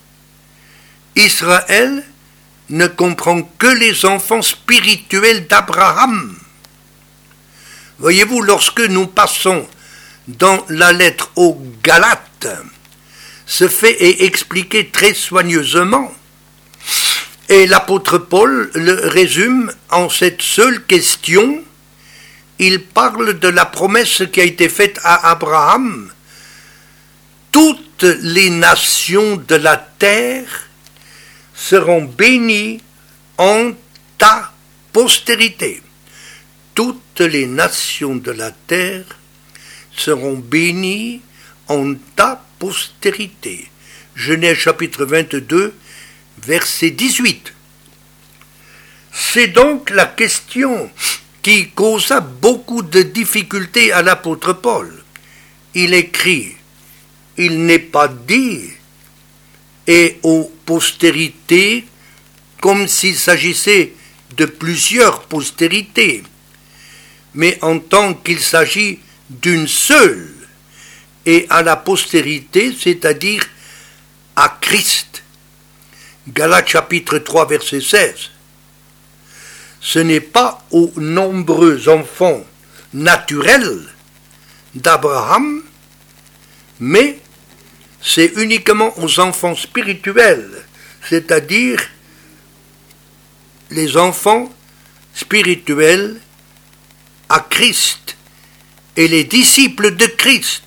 [SPEAKER 1] Israël ne comprend que les enfants spirituels d'Abraham. Voyez-vous, lorsque nous passons dans la lettre aux Galates, ce fait est expliqué très soigneusement. Et l'apôtre Paul le résume en cette seule question. Il parle de la promesse qui a été faite à Abraham. Toutes les nations de la terre seront bénies en ta postérité. Toutes les nations de la terre seront bénies en ta postérité. Genèse chapitre vingt-deux, verset dix-huit. C'est donc la question qui causa beaucoup de difficultés à l'apôtre Paul. Il écrit, « Il n'est pas dit, et aux postérités, comme s'il s'agissait de plusieurs postérités, mais en tant qu'il s'agit d'une seule, et à la postérité, c'est-à-dire à Christ. » Galates chapitre trois, verset seize. Ce n'est pas aux nombreux enfants naturels d'Abraham, mais c'est uniquement aux enfants spirituels, c'est-à-dire les enfants spirituels à Christ et les disciples de Christ.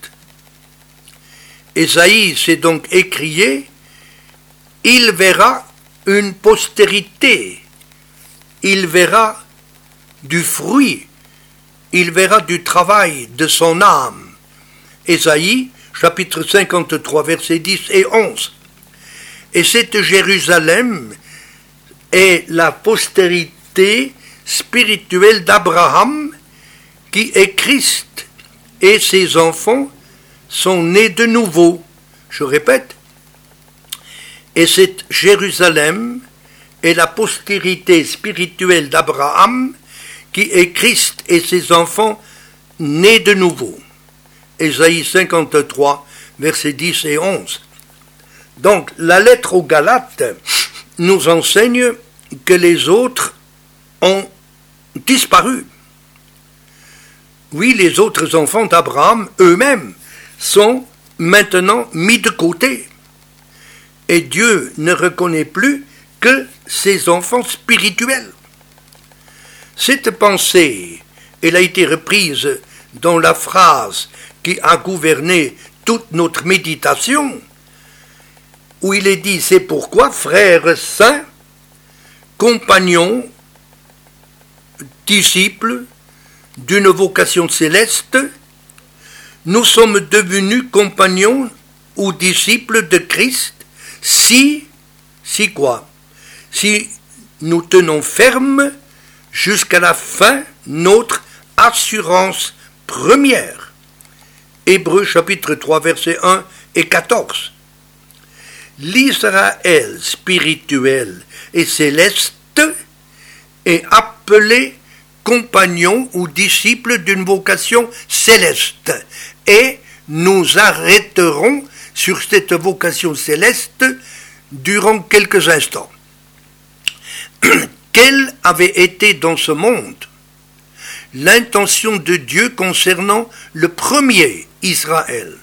[SPEAKER 1] Ésaïe s'est donc écrié, « Il verra une postérité, il verra du fruit, il verra du travail de son âme. » Ésaïe, chapitre cinquante-trois, versets dix et onze. Et cette Jérusalem est la postérité spirituelle d'Abraham, qui est Christ, et ses enfants sont nés de nouveau. Je répète, et cette Jérusalem est la postérité spirituelle d'Abraham, qui est Christ et ses enfants nés de nouveau. Ésaïe cinquante-trois, versets dix et onze. Donc, la lettre aux Galates nous enseigne que les autres ont disparu. Oui, les autres enfants d'Abraham eux-mêmes sont maintenant mis de côté. Et Dieu ne reconnaît plus que ses enfants spirituels. Cette pensée, elle a été reprise dans la phrase qui a gouverné toute notre méditation, où il est dit, c'est pourquoi, frères saints, compagnons, disciples d'une vocation céleste, nous sommes devenus compagnons ou disciples de Christ, si, si quoi? Si nous tenons ferme jusqu'à la fin notre assurance première. Hébreux chapitre trois, versets un et quatorze. L'Israël spirituel et céleste est appelé compagnon ou disciple d'une vocation céleste. Et nous arrêterons sur cette vocation céleste durant quelques instants. Quelle avait été dans ce monde l'intention de Dieu concernant le premier Israël?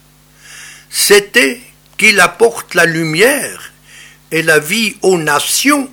[SPEAKER 1] C'était qu'il apporte la lumière et la vie aux nations.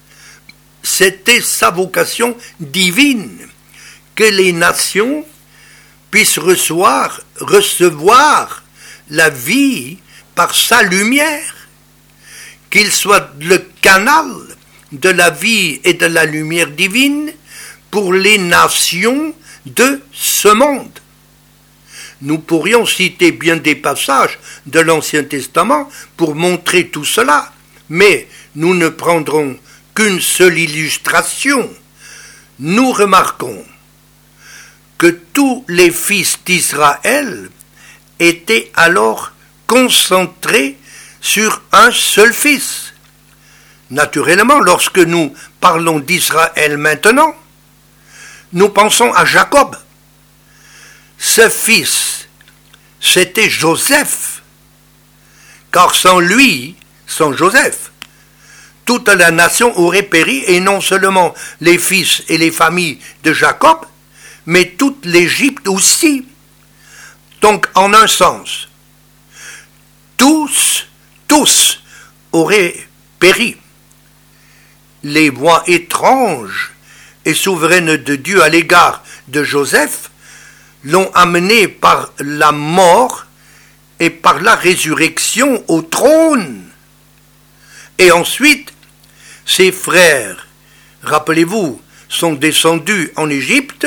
[SPEAKER 1] C'était sa vocation divine, que les nations puissent recevoir, recevoir la vie par sa lumière, qu'il soit le canal de la vie et de la lumière divine pour les nations de ce monde. Nous pourrions citer bien des passages de l'Ancien Testament pour montrer tout cela, mais nous ne prendrons qu'une seule illustration. Nous remarquons que tous les fils d'Israël étaient alors concentrés sur un seul fils. Naturellement, lorsque nous parlons d'Israël maintenant, nous pensons à Jacob. Ce fils, c'était Joseph, car sans lui, sans Joseph, toute la nation aurait péri, et non seulement les fils et les familles de Jacob, mais toute l'Égypte aussi. Donc, en un sens, tous, tous auraient péri. Les voies étranges et souveraines de Dieu à l'égard de Joseph l'ont amené par la mort et par la résurrection au trône. Et ensuite, ses frères, rappelez-vous, sont descendus en Égypte,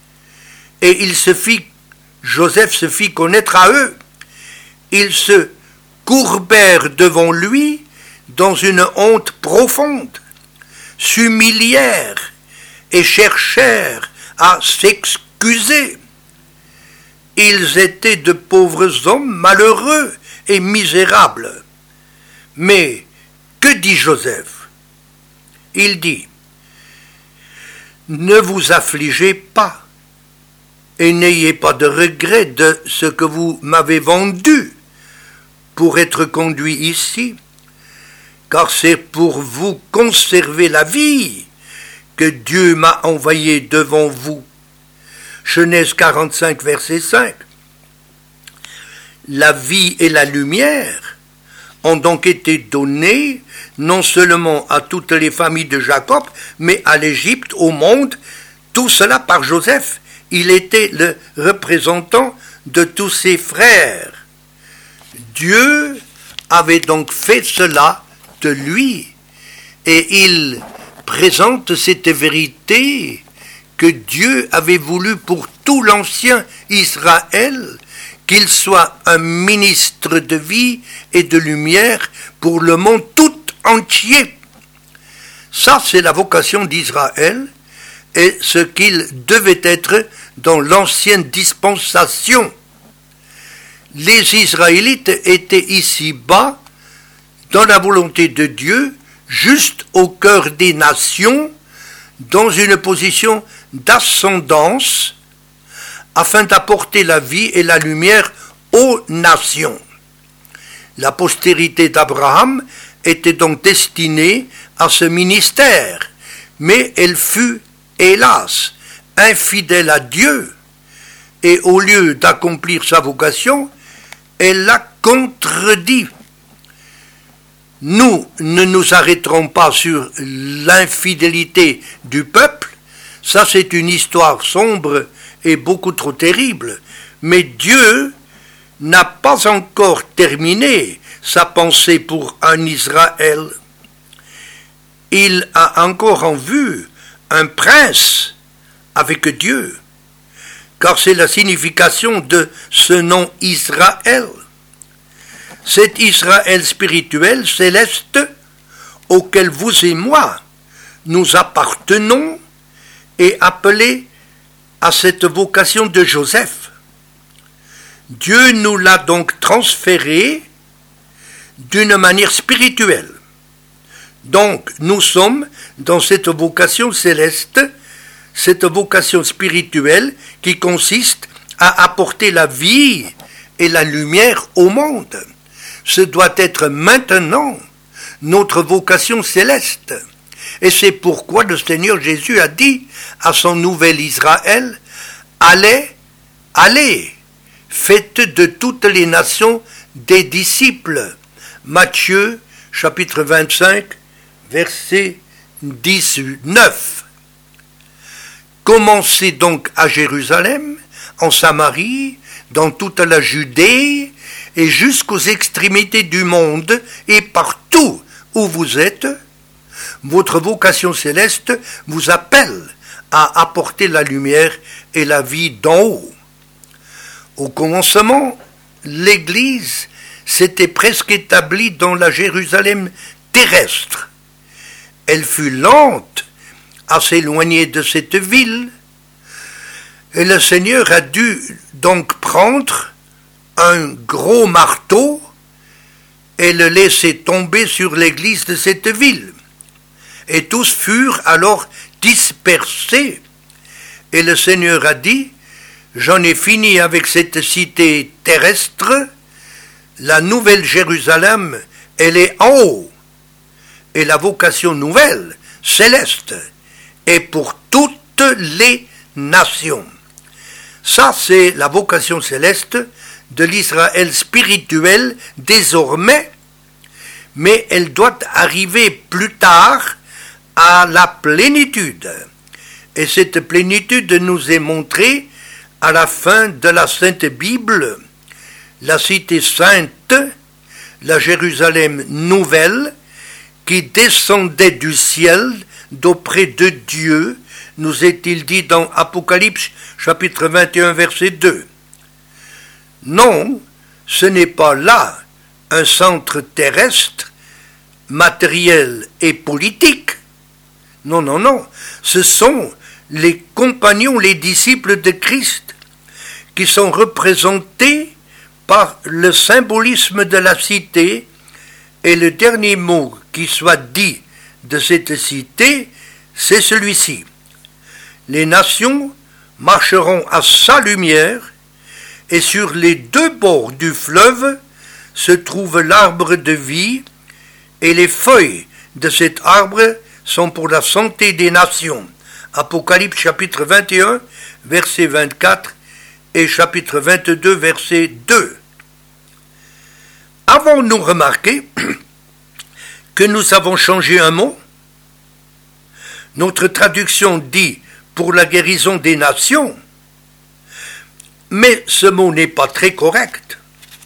[SPEAKER 1] et il se fit, Joseph se fit connaître à eux. Ils se courbèrent devant lui dans une honte profonde, s'humilièrent et cherchèrent à s'excuser. Ils étaient de pauvres hommes malheureux et misérables. Mais que dit Joseph? Il dit, « Ne vous affligez pas et n'ayez pas de regret de ce que vous m'avez vendu pour être conduit ici, car c'est pour vous conserver la vie que Dieu m'a envoyé devant vous. » Genèse quarante-cinq, verset cinq. La vie et la lumière ont donc été données non seulement à toutes les familles de Jacob, mais à l'Égypte, au monde, tout cela par Joseph. Il était le représentant de tous ses frères. Dieu avait donc fait cela de lui, et il présente cette vérité que Dieu avait voulu pour tout l'ancien Israël, qu'il soit un ministre de vie et de lumière pour le monde tout entier. Ça, c'est la vocation d'Israël et ce qu'il devait être dans l'ancienne dispensation. Les Israélites étaient ici-bas, dans la volonté de Dieu, juste au cœur des nations, dans une position d'ascendance, afin d'apporter la vie et la lumière aux nations. La postérité d'Abraham était donc destinée à ce ministère, mais elle fut, hélas, infidèle à Dieu, et au lieu d'accomplir sa vocation, elle l'a contredit. Nous ne nous arrêterons pas sur l'infidélité du peuple, ça c'est une histoire sombre et beaucoup trop terrible, mais Dieu n'a pas encore terminé sa pensée pour un Israël. Il a encore en vue un prince avec Dieu, car c'est la signification de ce nom Israël. Cet Israël spirituel céleste auquel vous et moi nous appartenons est appelé à cette vocation de Joseph. Dieu nous l'a donc transféré d'une manière spirituelle. Donc nous sommes dans cette vocation céleste, cette vocation spirituelle qui consiste à apporter la vie et la lumière au monde. Ce doit être maintenant notre vocation céleste. Et c'est pourquoi le Seigneur Jésus a dit à son nouvel Israël, « Allez, allez, faites de toutes les nations des disciples. » Matthieu, chapitre vingt-cinq, verset dix-neuf. Commencez donc à Jérusalem, en Samarie, dans toute la Judée, et jusqu'aux extrémités du monde, et partout où vous êtes, votre vocation céleste vous appelle à apporter la lumière et la vie d'en haut. Au commencement, l'Église s'était presque établie dans la Jérusalem terrestre. Elle fut lente à s'éloigner de cette ville, et le Seigneur a dû donc prendre un gros marteau et le laisser tomber sur l'église de cette ville. Et tous furent alors dispersés. Et le Seigneur a dit, « J'en ai fini avec cette cité terrestre, la nouvelle Jérusalem, elle est en haut. Et la vocation nouvelle, céleste, est pour toutes les nations. » Ça, c'est la vocation céleste de l'Israël spirituel désormais, mais elle doit arriver plus tard à la plénitude. Et cette plénitude nous est montrée à la fin de la Sainte Bible. La cité sainte, la Jérusalem nouvelle, qui descendait du ciel d'auprès de Dieu, nous est-il dit dans Apocalypse chapitre vingt et un verset deux. Non, ce n'est pas là un centre terrestre, matériel et politique. Non, non, non, ce sont les compagnons, les disciples de Christ, qui sont représentés par le symbolisme de la cité, et le dernier mot qui soit dit de cette cité, c'est celui-ci. Les nations marcheront à sa lumière, et sur les deux bords du fleuve se trouve l'arbre de vie, et les feuilles de cet arbre sont pour la santé des nations. Apocalypse chapitre vingt et un, verset vingt-quatre, et chapitre vingt-deux, verset deux. Avons-nous remarqué que nous avons changé un mot? Notre traduction dit « pour la guérison des nations », mais ce mot n'est pas très correct.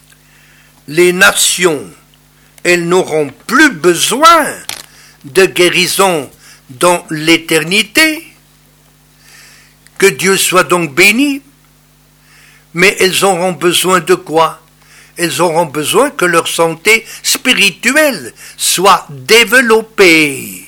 [SPEAKER 1] Les nations, elles n'auront plus besoin de guérison dans l'éternité. Que Dieu soit donc béni. Mais elles auront besoin de quoi? Elles auront besoin que leur santé spirituelle soit développée.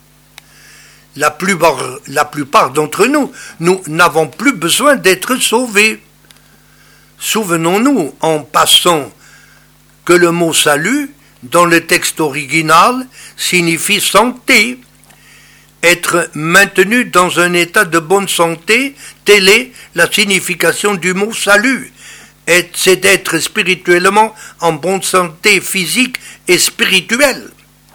[SPEAKER 1] La plupart, la plupart d'entre nous, nous n'avons plus besoin d'être sauvés. Souvenons-nous, en passant, que le mot salut, dans le texte original, signifie santé. Être maintenu dans un état de bonne santé, telle est la signification du mot salut. C'est d'être spirituellement en bonne santé physique et spirituelle.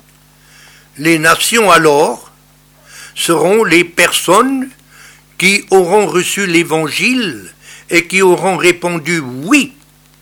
[SPEAKER 1] Les nations alors seront les personnes qui auront reçu l'évangile et qui auront répondu oui.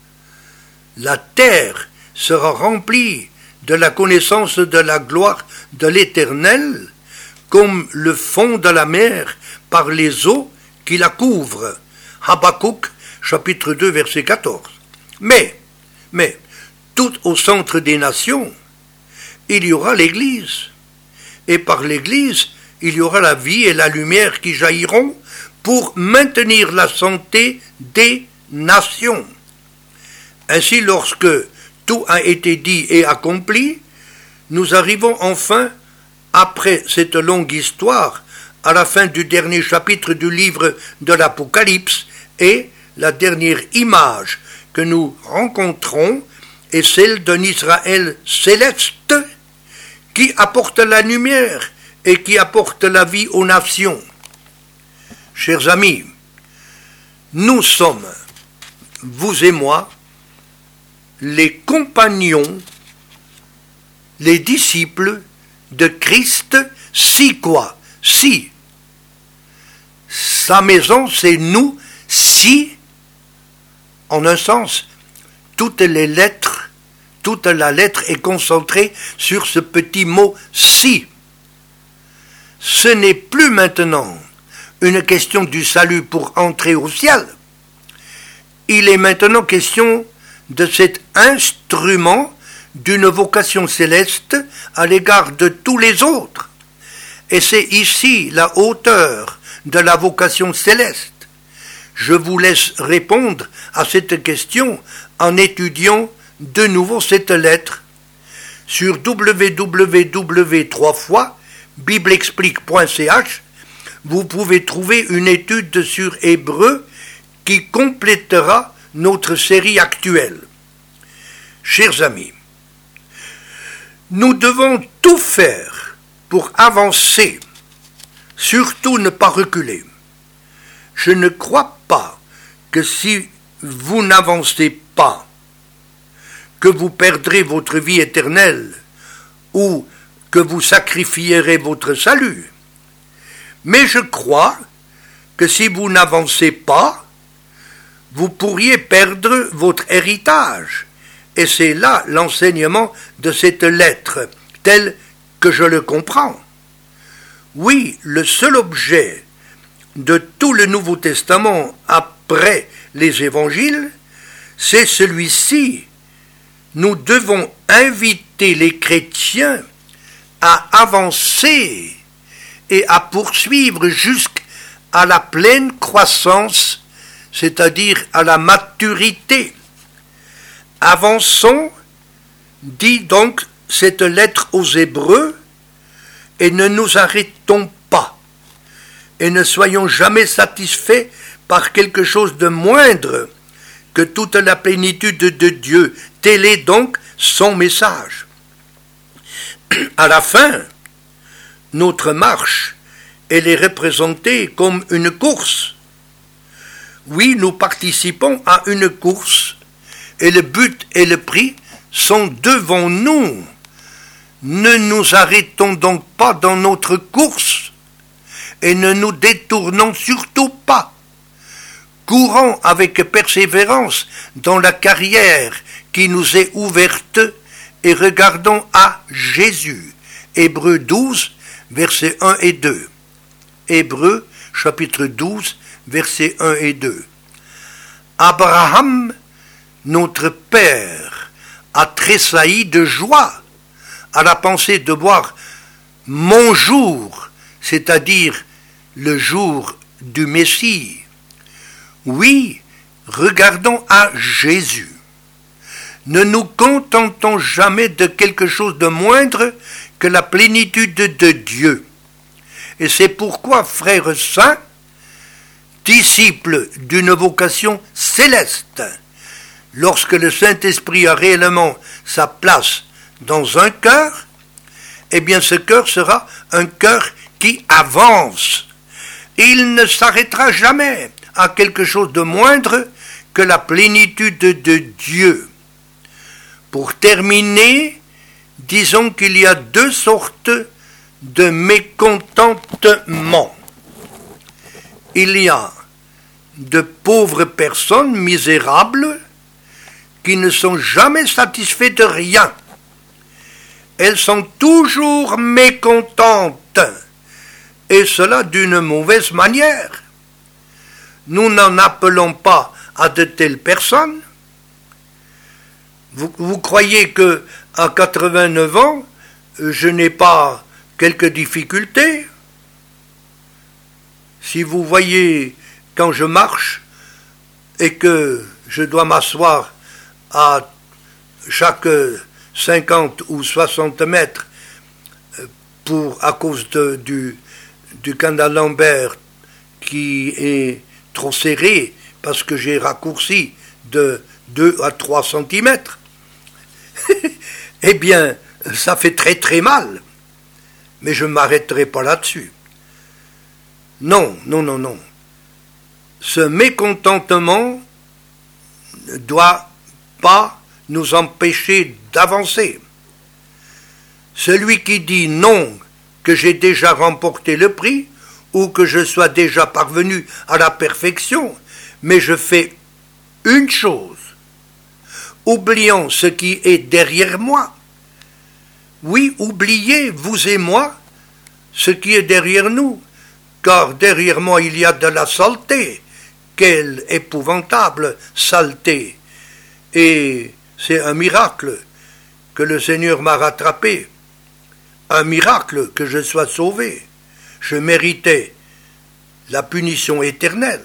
[SPEAKER 1] La terre sera remplie de la connaissance de la gloire de l'Éternel, comme le fond de la mer par les eaux qui la couvrent. Habakkuk, chapitre deux, verset quatorze. Mais, mais, tout au centre des nations, il y aura l'Église. Et par l'Église, il y aura la vie et la lumière qui jailliront pour maintenir la santé des nations. Ainsi, lorsque tout a été dit et accompli, nous arrivons enfin, après cette longue histoire, à la fin du dernier chapitre du livre de l'Apocalypse, et la dernière image que nous rencontrons est celle d'un Israël céleste qui apporte la lumière et qui apporte la vie aux nations. Chers amis, nous sommes, vous et moi, les compagnons, les disciples de Christ, si quoi? Si. Sa maison, c'est nous, si, en un sens, toutes les lettres, toute la lettre est concentrée sur ce petit mot si. Ce n'est plus maintenant une question du salut pour entrer au ciel. Il est maintenant question de cet instrument d'une vocation céleste à l'égard de tous les autres. Et c'est ici la hauteur de la vocation céleste. Je vous laisse répondre à cette question en étudiant de nouveau cette lettre sur w w w point bibleexplique point c h. Vous pouvez trouver une étude sur Hébreu qui complétera notre série actuelle. Chers amis, nous devons tout faire pour avancer, surtout ne pas reculer. Je ne crois pas que si vous n'avancez pas, que vous perdrez votre vie éternelle ou que vous sacrifierez votre salut. Mais je crois que si vous n'avancez pas, vous pourriez perdre votre héritage. Et c'est là l'enseignement de cette lettre, tel que je le comprends. Oui, le seul objet de tout le Nouveau Testament après les évangiles, c'est celui-ci. Nous devons inviter les chrétiens à avancer et à poursuivre jusqu'à la pleine croissance, c'est-à-dire à la maturité. Avançons, dit donc cette lettre aux Hébreux, et ne nous arrêtons pas. et ne soyons jamais satisfaits par quelque chose de moindre que toute la plénitude de Dieu. Tel est donc son message. À la fin, notre marche, elle est représentée comme une course. Oui, nous participons à une course, et le but et le prix sont devant nous. Ne nous arrêtons donc pas dans notre course, et ne nous détournons surtout pas. Courons avec persévérance dans la carrière qui nous est ouverte et regardons à Jésus. Hébreux douze, versets un et deux. Hébreux, chapitre douze, versets un et deux. Abraham, notre père, a tressailli de joie à la pensée de voir mon jour, c'est-à-dire le jour du Messie. Oui, regardons à Jésus. Ne nous contentons jamais de quelque chose de moindre que la plénitude de Dieu. Et c'est pourquoi, frères saints, disciples d'une vocation céleste, lorsque le Saint-Esprit a réellement sa place dans un cœur, eh bien ce cœur sera un cœur qui avance. Il ne s'arrêtera jamais à quelque chose de moindre que la plénitude de Dieu. Pour terminer, disons qu'il y a deux sortes de mécontentement. Il y a de pauvres personnes misérables qui ne sont jamais satisfaites de rien. Elles sont toujours mécontentes, et cela d'une mauvaise manière. Nous n'en appelons pas à de telles personnes. Vous, vous croyez que à quatre-vingt-neuf ans, je n'ai pas quelques difficultés? Si vous voyez quand je marche et que je dois m'asseoir à chaque cinquante ou soixante mètres pour, à cause de, du, du canal Lambert qui est trop serré parce que j'ai raccourci de deux à trois centimètres, eh bien, ça fait très très mal. Mais je ne m'arrêterai pas là-dessus. Non, non, non, non. Ce mécontentement ne doit pas nous empêcher d'avancer. Celui qui dit non, que j'ai déjà remporté le prix, ou que je sois déjà parvenu à la perfection, mais je fais une chose, oublions ce qui est derrière moi. Oui, oubliez, vous et moi, ce qui est derrière nous, car derrière moi il y a de la saleté. Quelle épouvantable saleté! Et c'est un miracle que le Seigneur m'a rattrapé, un miracle que je sois sauvé. Je méritais la punition éternelle.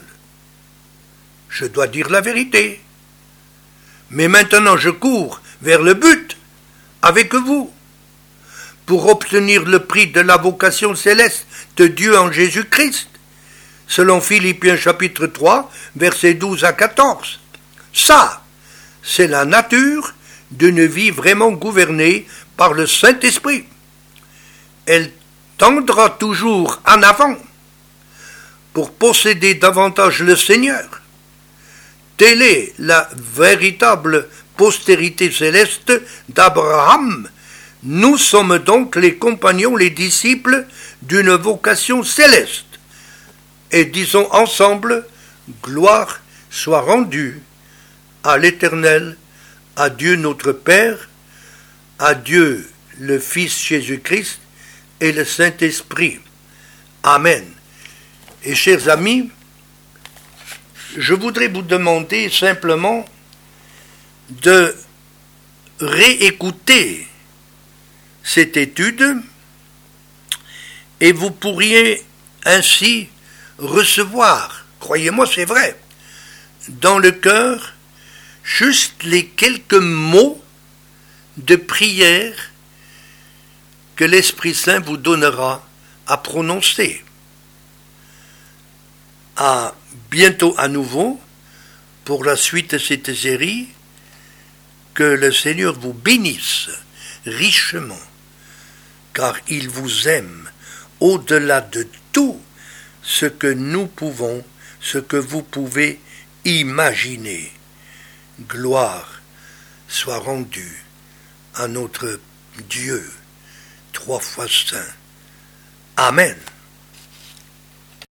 [SPEAKER 1] Je dois dire la vérité. Mais maintenant je cours vers le but avec vous pour obtenir le prix de la vocation céleste de Dieu en Jésus-Christ, selon Philippiens chapitre trois, versets douze à quatorze. Ça, c'est la nature d'une vie vraiment gouvernée par le Saint-Esprit. Elle tendra toujours en avant pour posséder davantage le Seigneur. Telle est la véritable postérité céleste d'Abraham. Nous sommes donc les compagnons, les disciples d'une vocation céleste. Et disons ensemble, gloire soit rendue à l'Éternel, à Dieu notre Père, à Dieu le Fils Jésus-Christ et le Saint-Esprit. Amen. Et chers amis, je voudrais vous demander simplement de réécouter cette étude et vous pourriez ainsi recevoir, croyez-moi c'est vrai, dans le cœur juste les quelques mots de prière que l'Esprit Saint vous donnera à prononcer. À bientôt à nouveau pour la suite de cette série. Que le Seigneur vous bénisse richement, car il vous aime au-delà de tout ce que nous pouvons, ce que vous pouvez imaginer. Gloire soit rendue à notre Dieu, trois fois saint. Amen.